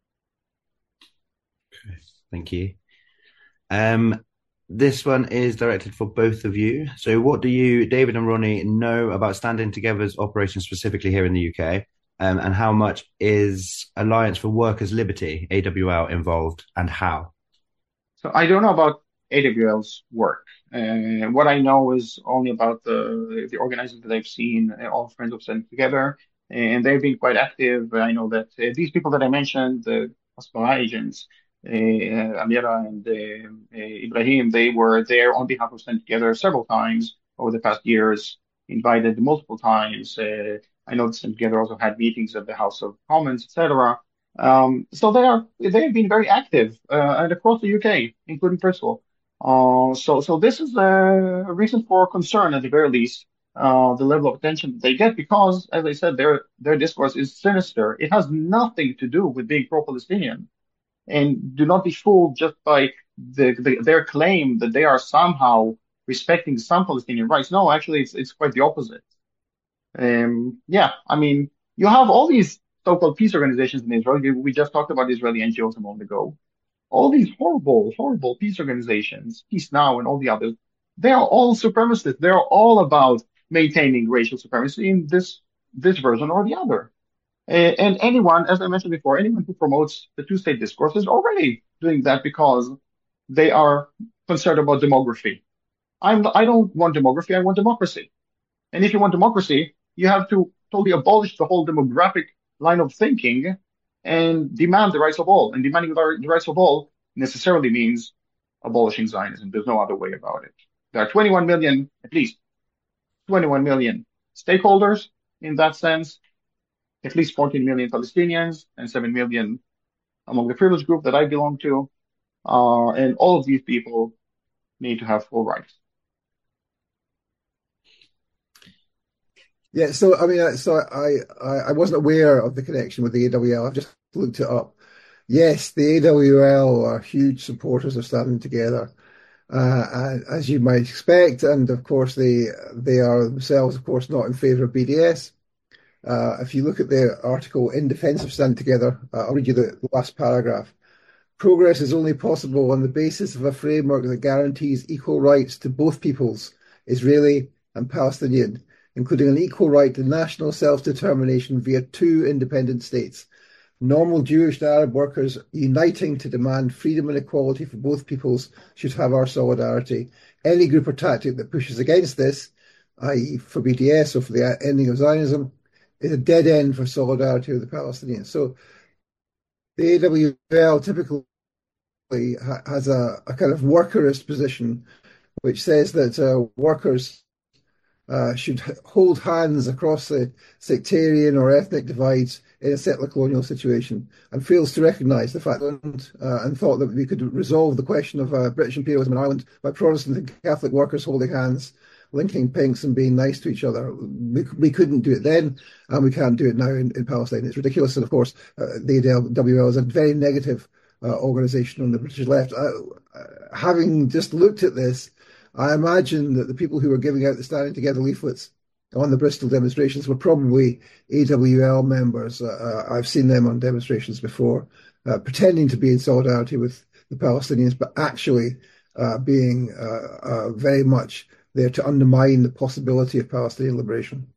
Okay, thank you. Um, this one is directed for both of you. So what do you, David and Ronnie, know about Standing Together's operation specifically here in the U K? Um, and how much is Alliance for Workers' Liberty, A W L, involved, and how? So I don't know about A W L's work. Uh, what I know is only about the the organizers that I've seen, uh, all Friends of Standing Together, and they've been quite active. I know that uh, these people that I mentioned, the Hasbara agents, uh, Amira and uh, uh, Ibrahim, they were there on behalf of Standing Together several times over the past years, invited multiple times. Uh, I know that Standing Together also had meetings at the House of Commons, et cetera. Um, so they are they have been very active uh, and across the U K, including Bristol. Uh, so, so this is a reason for concern at the very least, uh, the level of attention that they get because, as I said, their, their discourse is sinister. It has nothing to do with being pro-Palestinian. And do not be fooled just by the, the, their claim that they are somehow respecting some Palestinian rights. No, actually, it's, it's quite the opposite. Um, yeah, I mean, you have all these so-called peace organizations in Israel. We just talked about Israeli N G Os a moment ago. All these horrible, horrible peace organizations, Peace Now and all the others, they are all supremacists. They're all about maintaining racial supremacy in this, this version or the other. Uh, and anyone, as I mentioned before, anyone who promotes the two-state discourse is already doing that because they are concerned about demography. I'm, I don't want demography, I want democracy. And if you want democracy, you have to totally abolish the whole demographic line of thinking and demand the rights of all. And demanding the rights of all necessarily means abolishing Zionism. There's no other way about it. There are twenty-one million, at least twenty-one million stakeholders in that sense, at least fourteen million Palestinians and seven million among the privileged group that I belong to. Uh, and all of these people need to have full rights. Yeah, so I mean, so I, I I wasn't aware of the connection with the A W L. I've just looked it up. Yes, the A W L are huge supporters of Standing Together, uh, as you might expect, and of course they they are themselves, of course, not in favour of B D S. Uh, if you look at their article in defence of Standing Together, uh, I'll read you the last paragraph. Progress is only possible on the basis of a framework that guarantees equal rights to both peoples, Israeli and Palestinian, including an equal right to national self-determination via two independent states. Normal Jewish and Arab workers uniting to demand freedom and equality for both peoples should have our solidarity. Any group or tactic that pushes against this, that is for B D S or for the ending of Zionism, is a dead end for solidarity with the Palestinians. So the A W L typically has a, a kind of workerist position, which says that uh, workers Uh, should hold hands across the sectarian or ethnic divides in a settler colonial situation, and fails to recognise the fact uh, and thought that we could resolve the question of uh, British imperialism in Ireland by Protestant and Catholic workers holding hands, linking pinks and being nice to each other. We, we couldn't do it then, and we can't do it now in, in Palestine. It's ridiculous, and of course uh, the A W L is a very negative uh, organisation on the British left. Uh, having just looked at this, I imagine that the people who were giving out the Standing Together leaflets on the Bristol demonstrations were probably A W L members. Uh, I've seen them on demonstrations before, uh, pretending to be in solidarity with the Palestinians, but actually uh, being uh, uh, very much there to undermine the possibility of Palestinian liberation.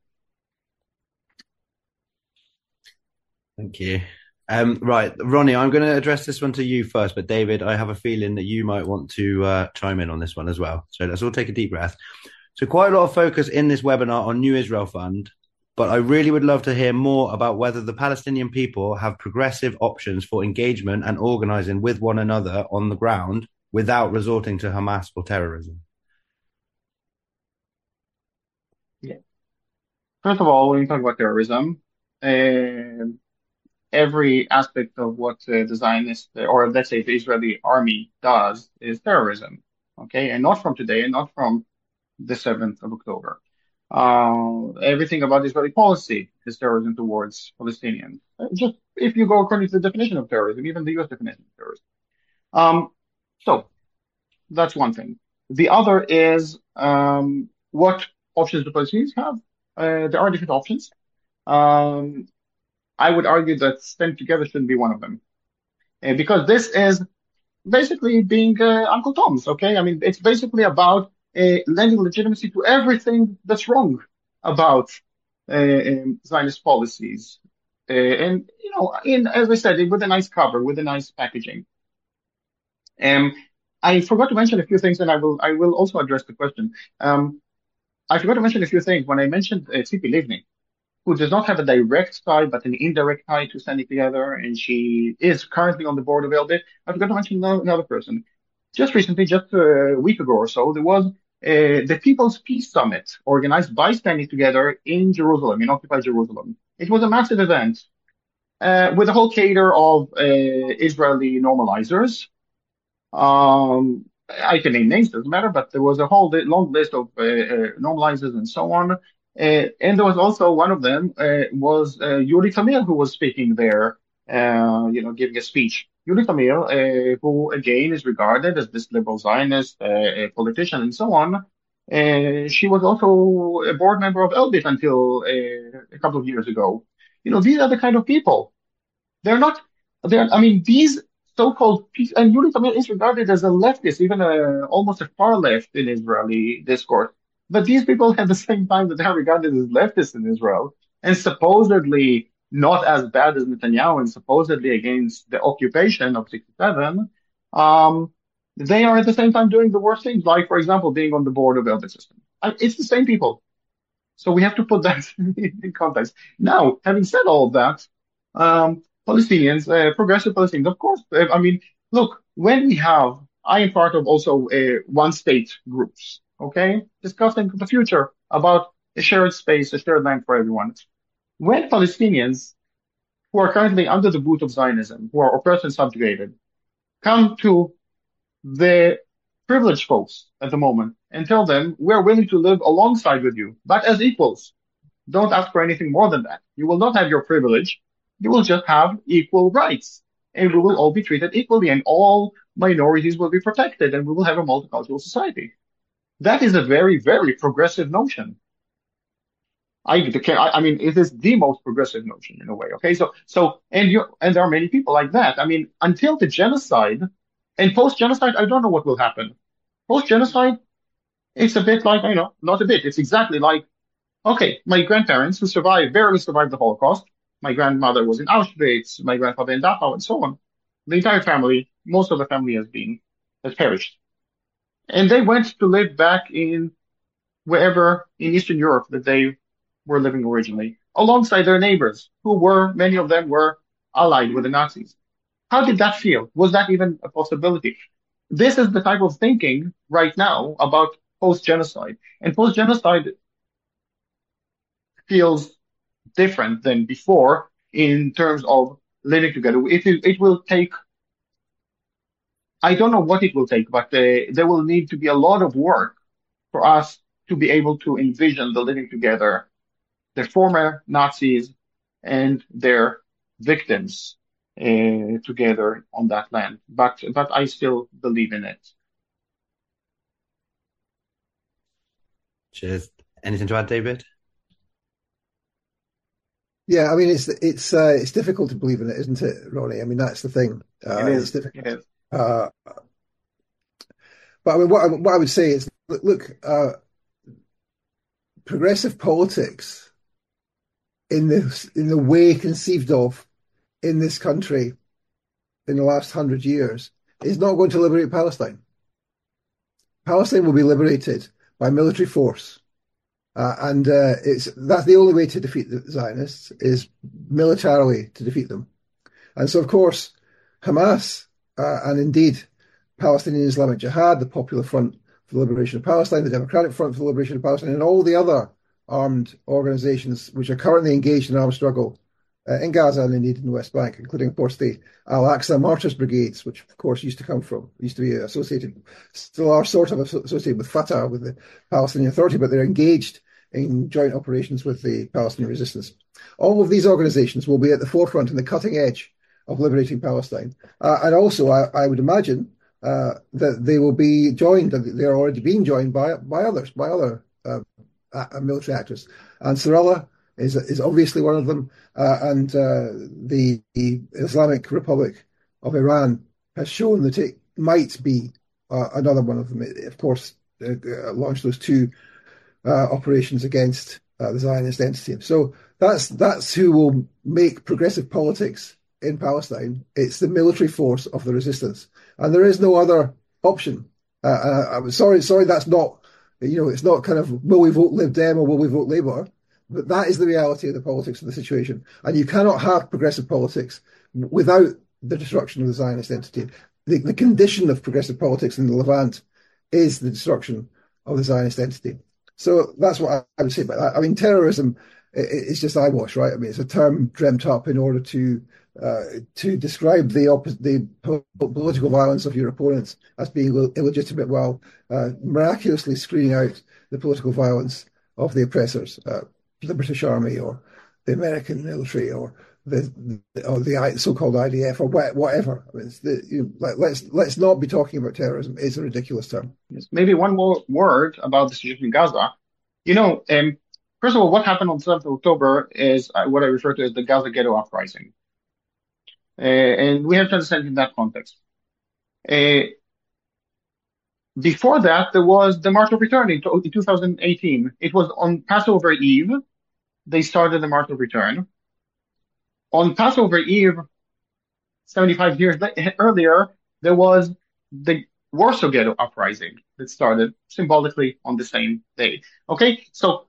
Thank you. Um, right, Ronnie, I'm going to address this one to you first, but David, I have a feeling that you might want to uh, chime in on this one as well. So let's all take a deep breath. So quite a lot of focus in this webinar on New Israel Fund, but I really would love to hear more about whether the Palestinian people have progressive options for engagement and organizing with one another on the ground without resorting to Hamas or terrorism. Yeah. First of all, when you talk about terrorism, uh, every aspect of what uh, the Zionist, or let's say the Israeli army does is terrorism. Okay, and not from today, and not from the seventh of October. Uh, everything about Israeli policy is terrorism towards Palestinians. Uh, Just if you go according to the definition of terrorism, even the U S definition of terrorism. Um, so that's one thing. The other is um, what options the Palestinians have. Uh, there are different options. Um, I would argue that stand together shouldn't be one of them, uh, because this is basically being uh, Uncle Tom's. Okay, I mean it's basically about uh, lending legitimacy to everything that's wrong about uh, um, Zionist policies, uh, and you know, in as I said, with a nice cover, with a nice packaging. Um, I forgot to mention a few things, and I will I will also address the question. Um, I forgot to mention a few things when I mentioned uh, Tzipi Livni, who does not have a direct tie, but an indirect tie to Standing Together, and she is currently on the board of Elbit. I forgot to mention another person. Just recently, just a week ago or so, there was uh, the People's Peace Summit organized by Standing Together in Jerusalem, in occupied Jerusalem. It was a massive event uh, with a whole cadre of uh, Israeli normalizers. Um, I can name names, doesn't matter, but there was a whole long list of uh, uh, normalizers and so on. Uh, and there was also one of them uh, was uh, Yuli Tamir, who was speaking there, uh, you know, giving a speech. Yuli Tamir, uh, who again is regarded as this liberal Zionist uh, a politician and so on. Uh, she was also a board member of Elbit until uh, a couple of years ago. You know, these are the kind of people. They're not. They're. I mean, these so-called peace, and Yuli Tamir is regarded as a leftist, even a almost a far left in Israeli discourse. But these people at the same time that they are regarded as leftists in Israel and supposedly not as bad as Netanyahu and supposedly against the occupation of sixty-seven, um, they are at the same time doing the worst things, like, for example, being on the board of Elbit System. It's the same people. So we have to put that in context. Now, having said all of that, um, Palestinians, uh, progressive Palestinians, of course. Uh, I mean, look, when we have, I am part of also uh, one-state groups, okay, discussing the future about a shared space, a shared land for everyone. When Palestinians who are currently under the boot of Zionism, who are oppressed and subjugated, come to the privileged folks at the moment and tell them, we're willing to live alongside with you, but as equals. Don't ask for anything more than that. You will not have your privilege. You will just have equal rights, and we will all be treated equally, and all minorities will be protected, and we will have a multicultural society. That is a very, very progressive notion. I, I mean, it is the most progressive notion in a way. Okay, so so and you and there are many people like that. I mean, until the genocide and post-genocide, I don't know what will happen. Post-genocide, it's a bit like, you know, not a bit. It's exactly like, okay, my grandparents who survived, barely survived the Holocaust. My grandmother was in Auschwitz, my grandfather in Dachau, and so on. The entire family, most of the family has been, has perished. And they went to live back in wherever in Eastern Europe that they were living originally, alongside their neighbors, who were, many of them were allied with the Nazis. How did that feel? Was that even a possibility? This is the type of thinking right now about post-genocide. And post-genocide feels different than before in terms of living together. It, it will take, I don't know what it will take, but uh, there will need to be a lot of work for us to be able to envision the living together, the former Nazis and their victims uh, together on that land. But, but I still believe in it. Cheers. Anything to add, David? Yeah, I mean, it's it's uh, it's difficult to believe in it, isn't it, Ronnie? I mean, that's the thing. Uh, it is. It's difficult. It is. Uh, but I mean, what I, what I would say is, look, look uh, progressive politics in the in the way conceived of in this country in the last hundred years is not going to liberate Palestine. Palestine will be liberated by military force. Uh, and uh, it's that's the only way to defeat the Zionists, is militarily to defeat them. And so, of course, Hamas uh, and indeed Palestinian Islamic Jihad, the Popular Front for the Liberation of Palestine, the Democratic Front for the Liberation of Palestine, and all the other armed organizations which are currently engaged in armed struggle uh, in Gaza and indeed in the West Bank, including, of course, the Al-Aqsa Martyrs Brigades, which, of course, used to come from, used to be associated, still are sort of associated with Fatah, with the Palestinian Authority, but they're engaged in joint operations with the Palestinian Resistance. All of these organizations will be at the forefront and the cutting edge of liberating Palestine. Uh, and also, I, I would imagine uh, that they will be joined, they're already being joined by by others, by other uh, military actors. Ansarallah is is obviously one of them, uh, and uh, the, the Islamic Republic of Iran has shown that it might be uh, another one of them. It, of course, uh, launched those two uh, operations against uh, the Zionist entity. So that's that's who will make progressive politics in Palestine. It's the military force of the resistance, and there is no other option. Uh, I'm sorry, sorry, that's not. You know, it's not kind of, will we vote Lib Dem or will we vote Labour? But that is the reality of the politics of the situation. And you cannot have progressive politics without the destruction of the Zionist entity. The, the condition of progressive politics in the Levant is the destruction of the Zionist entity. So that's what I would say about that. I mean, terrorism is just eyewash, right? I mean, it's a term dreamt up in order to uh, to describe the opp- the po- political violence of your opponents as being illegitimate, while uh, miraculously screening out the political violence of the oppressors, uh, the British Army or the American military or the or the so-called I D F or whatever. I mean, it's the, you know, let, let's let's not be talking about terrorism. It's a ridiculous term. Yes. Maybe one more word about the situation in Gaza. You know, um, first of all, what happened on seventh of October is uh, what I refer to as the Gaza Ghetto Uprising. Uh, and we have to understand in that context. Uh, before that, there was the March of Return in, in two thousand eighteen. It was on Passover Eve. They started the March of Return. On Passover Eve, seventy-five years earlier, there was the Warsaw Ghetto Uprising that started symbolically on the same day. Okay, so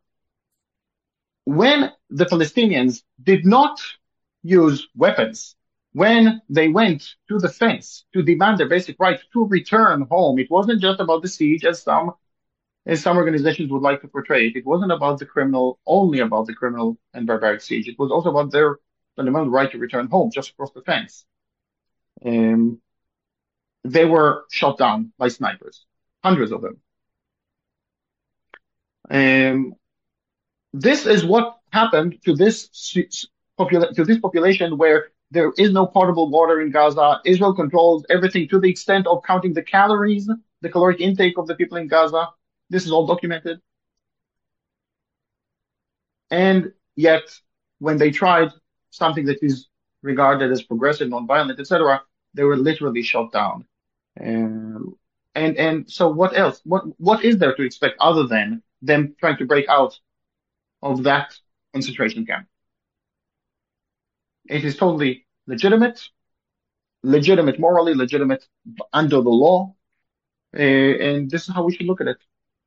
when the Palestinians did not use weapons, when they went to the fence to demand their basic right to return home, it wasn't just about the siege, as some as some organizations would like to portray it. It wasn't about the criminal, only about the criminal and barbaric siege. It was also about their fundamental right to return home, just across the fence. Um, they were shot down by snipers, hundreds of them. Um, this is what happened to this popula- to this population where there is no potable water in Gaza. Israel controls everything to the extent of counting the calories, the caloric intake of the people in Gaza. This is all documented. And yet, when they tried something that is regarded as progressive, non-violent, et cetera, they were literally shot down. Um, and and so what else? What what is there to expect other than them trying to break out of that concentration camp? It is totally legitimate, legitimate morally, legitimate under the law, uh, and this is how we should look at it.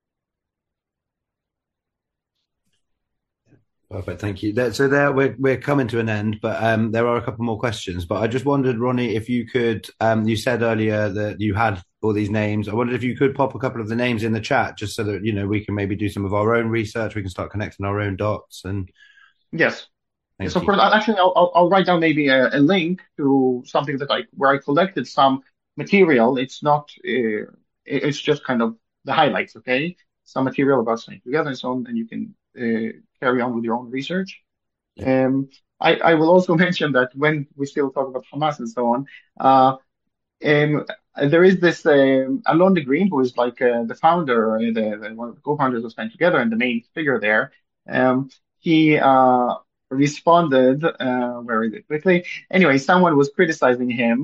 Perfect, thank you. That, so there we're we're coming to an end, but um, there are a couple more questions. But I just wondered, Ronnie, if you could. Um, you said earlier that you had all these names. I wondered if you could pop a couple of the names in the chat, just so that you know we can maybe do some of our own research. We can start connecting our own dots. And yes, Thank yes, of you. course. Actually, I'll, I'll I'll write down maybe a, a link to something that I where I collected some material. It's not. Uh, it's just kind of the highlights. Okay, some material about staying together and so on, and you can. Uh, carry on with your own research. Yeah. Um, I, I will also mention that when we still talk about Hamas and so on, uh, um, there is this um, Alon de Green, who is like uh, the founder, uh, the, the one of the co-founders of Stand Together and the main figure there. Um, he uh, responded, uh, where is it quickly? Anyway, someone was criticizing him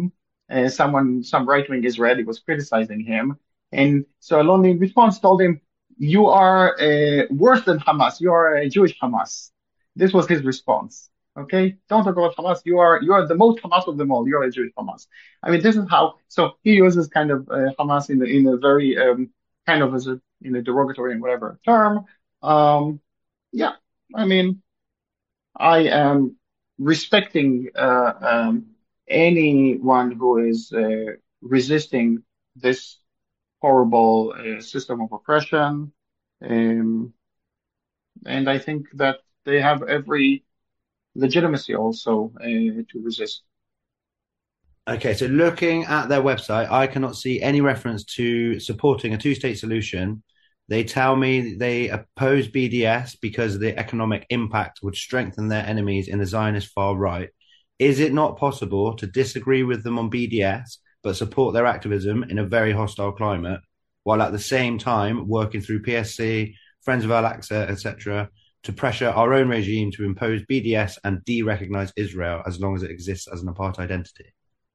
uh, someone, some right-wing Israeli was criticizing him. And so Alon in response told him, you are uh, worse than Hamas. You are a Jewish Hamas. This was his response. Okay, don't talk about Hamas. You are you are the most Hamas of them all. You are a Jewish Hamas. I mean, this is how. So he uses kind of uh, Hamas in the, in a very um, kind of as a in a derogatory and whatever term. Um, yeah, I mean, I am respecting uh, um, anyone who is uh, resisting this horrible uh, system of oppression, um, and I think that they have every legitimacy also uh, to resist. Okay, so looking at their website, I cannot see any reference to supporting a two-state solution. They tell me they oppose B D S because the economic impact would strengthen their enemies in the Zionist far right. Is it not possible to disagree with them on B D S, but support their activism in a very hostile climate, while at the same time working through P S C, Friends of Al-Aqsa, et cetera, to pressure our own regime to impose B D S and de-recognize Israel as long as it exists as an apartheid entity?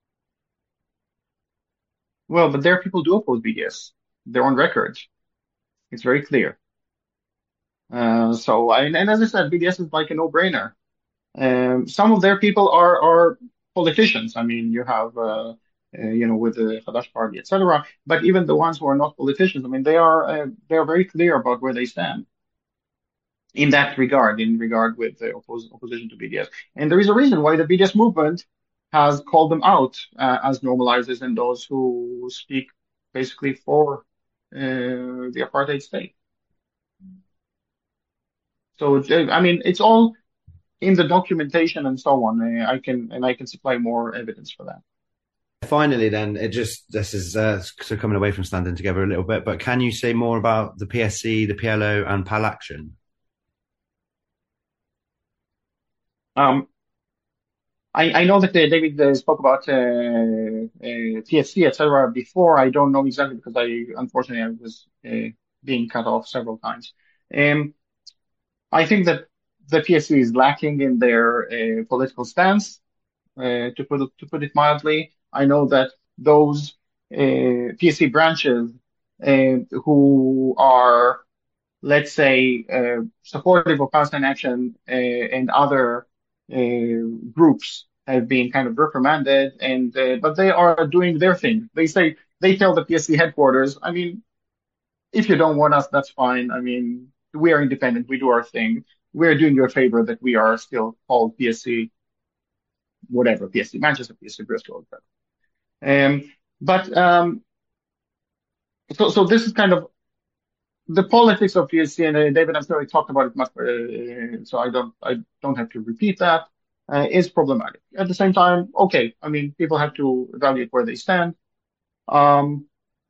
Well, but there are people who do oppose B D S. They're on record. It's very clear. Uh, so, I, and as I said, B D S is like a no-brainer. Um, some of their people are are politicians. I mean, you have, uh, uh, you know, with the Hadash party, et cetera. But even the ones who are not politicians, I mean, they are uh, they are very clear about where they stand in that regard, in regard with the oppos- opposition to B D S. And there is a reason why the B D S movement has called them out uh, as normalizers and those who speak basically for uh, the apartheid state. So, I mean, it's all in the documentation and so on. Uh, I can and I can supply more evidence for that. Finally, then, it just this is uh, so coming away from standing together a little bit. But can you say more about the P S C, the P L O, and Pal Action? Um, I, I know that uh, David uh, spoke about uh, uh, P S C, et cetera before. I don't know exactly because I, unfortunately, I was uh, being cut off several times. Um, I think that the P S C is lacking in their uh, political stance, uh, to put it, to put it mildly. I know that those uh, P S C branches uh, who are, let's say, uh, supportive of Palestine Action uh, and other uh, groups have been kind of reprimanded, and uh, but they are doing their thing. They say they tell the P S C headquarters, I mean, if you don't want us, that's fine. I mean, we are independent. We do our thing. We are doing you a favor that we are still called P S C, whatever, P S C Manchester, P S C Bristol, et cetera. Um, but um, so so this is kind of the politics of P S C, and uh, David, I'm sure we talked about it much, uh, so I don't, I don't have to repeat that. Uh, is problematic. At the same time, okay, I mean, people have to evaluate where they stand. Um,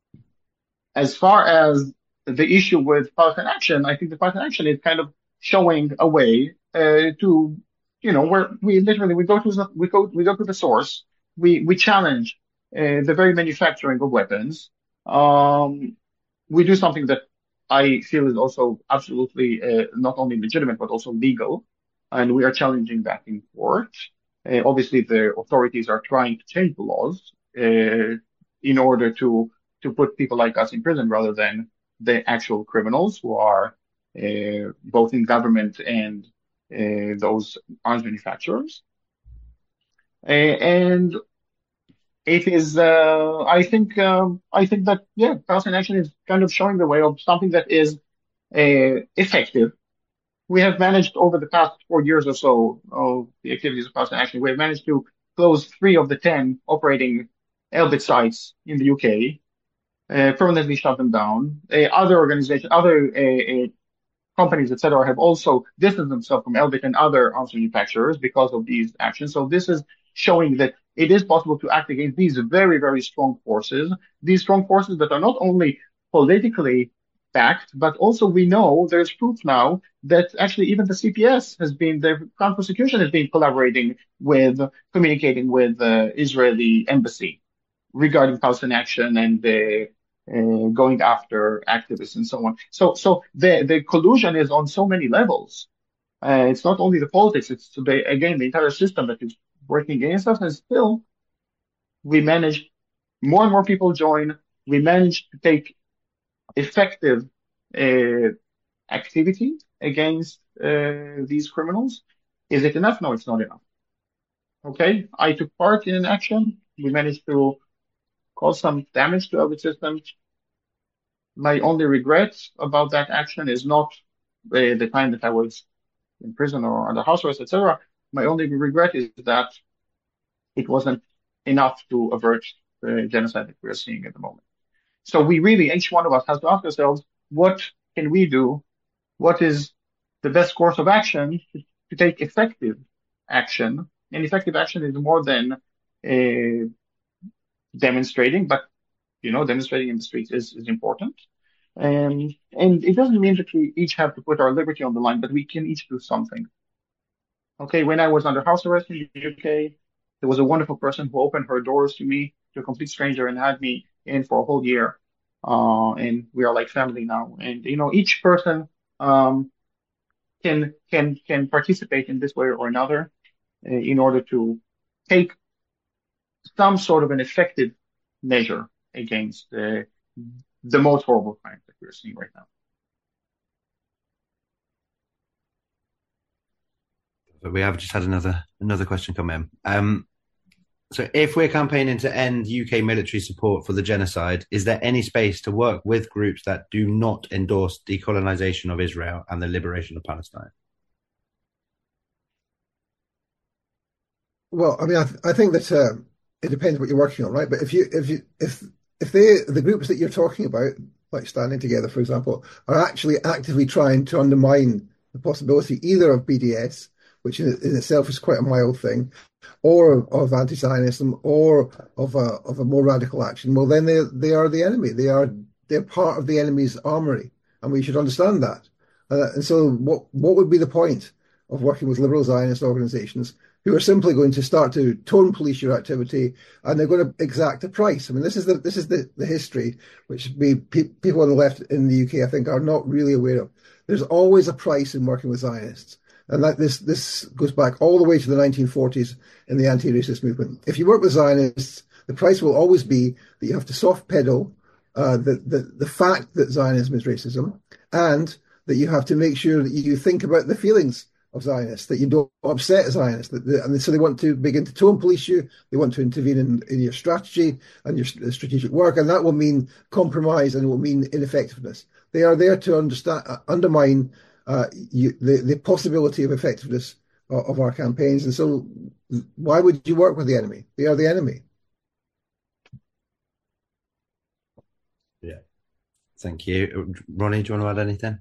as far as the issue with Palestine Action, I think the Palestine Action is kind of showing a way uh, to, you know, where we literally we go to the, we go we go to the source, we we challenge uh, the very manufacturing of weapons. Um, we do something that I feel is also absolutely uh, not only legitimate but also legal, and we are challenging that in court. Uh, obviously, the authorities are trying to change the laws uh, in order to to put people like us in prison rather than the actual criminals who are uh, both in government and uh, those arms manufacturers. Uh, and it is, uh, I think, um, I think that, yeah, Palestine Action is kind of showing the way of something that is uh, effective. We have managed over the past four years or so of the activities of Palestine Action, we have managed to close three of the ten operating Elbit sites in the U K, uh, permanently shut them down. Uh, other organizations, other uh, uh, companies, et cetera, have also distanced themselves from Elbit and other arms manufacturers because of these actions. So this is showing that it is possible to act against these very, very strong forces, these strong forces that are not only politically backed, but also we know there's proof now that actually even the C P S has been, the Crown Prosecution has been collaborating with, communicating with the Israeli embassy regarding Palestine Action and the uh, going after activists and so on. So, so the, the collusion is on so many levels. Uh, it's not only the politics, it's the, again, the entire system that is working against us, and still we managed, more and more people join. We managed to take effective uh, activity against uh, these criminals. Is it enough? No, it's not enough. Okay, I took part in an action. We managed to cause some damage to our system. My only regret about that action is not uh, the time that I was in prison or under house arrest, et cetera. My only regret is that it wasn't enough to avert the genocide that we're seeing at the moment. So we really, each one of us has to ask ourselves, what can we do? What is the best course of action to, to take effective action? And effective action is more than uh, demonstrating, but, you know, demonstrating in the streets is, is important. Um, and it doesn't mean that we each have to put our liberty on the line, but we can each do something. Okay, when I was under house arrest in the U K, there was a wonderful person who opened her doors to me, to a complete stranger, and had me in for a whole year. Uh, and we are like family now. And, you know, each person um, can can can participate in this way or another uh, in order to take some sort of an effective measure against uh, the most horrible crimes that we're seeing right now. But we have just had another another question come in. Um, so if we're campaigning to end U K military support for the genocide, is there any space to work with groups that do not endorse decolonization of Israel and the liberation of Palestine? Well, I mean, I, th- I think that uh, it depends what you're working on, right? But if you, if you, if if they, the groups that you're talking about, like Standing Together, for example, are actually actively trying to undermine the possibility either of B D S, which in, in itself is quite a mild thing, or of anti-Zionism, or of a of a more radical action, well, then they they are the enemy. They are they're part of the enemy's armory, and we should understand that. Uh, and so, what what would be the point of working with liberal Zionist organizations who are simply going to start to tone police your activity, and they're going to exact a price? I mean, this is the this is the, the history which we, pe- people on the left in the U K, I think, are not really aware of. There's always a price in working with Zionists. And that this this goes back all the way to the nineteen forties in the anti-racist movement. If you work with Zionists, the price will always be that you have to soft pedal uh, the, the the fact that Zionism is racism, and that you have to make sure that you think about the feelings of Zionists, that you don't upset Zionists. That the, and so they want to begin to tone police you. They want to intervene in, in your strategy and your strategic work, and that will mean compromise and it will mean ineffectiveness. They are there to understand, uh, undermine Uh, you, the, the possibility of effectiveness of, of our campaigns. And so why would you work with the enemy? They are the enemy. Yeah. Thank you. Ronnie, do you want to add anything?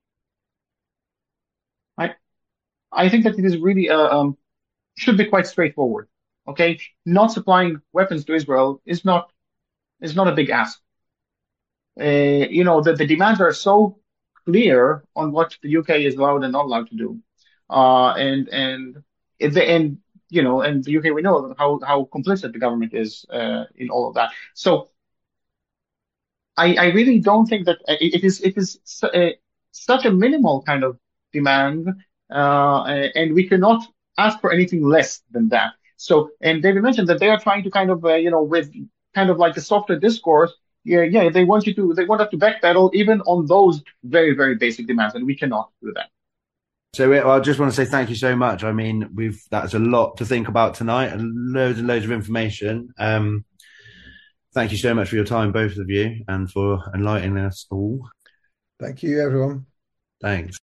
I I think that it is really, uh, um, should be quite straightforward. Okay? Not supplying weapons to Israel is not, is not a big ask. Uh, you know, the, the demands are so clear on what the U K is allowed and not allowed to do. Uh, and, and, the, and, you know, and the U K, we know how, how complicit the government is, uh, in all of that. So I, I really don't think that it, it is, it is su- uh, such a minimal kind of demand, uh, and we cannot ask for anything less than that. So, and David mentioned that they are trying to kind of, uh, you know, with kind of like the softer discourse, Yeah, yeah, they want you to, they want us to backpedal even on those very, very basic demands, and we cannot do that. So I just want to say thank you so much. I mean, we've that's a lot to think about tonight, and loads and loads of information. Um, thank you so much for your time, both of you, and for enlightening us all. Thank you, everyone. Thanks.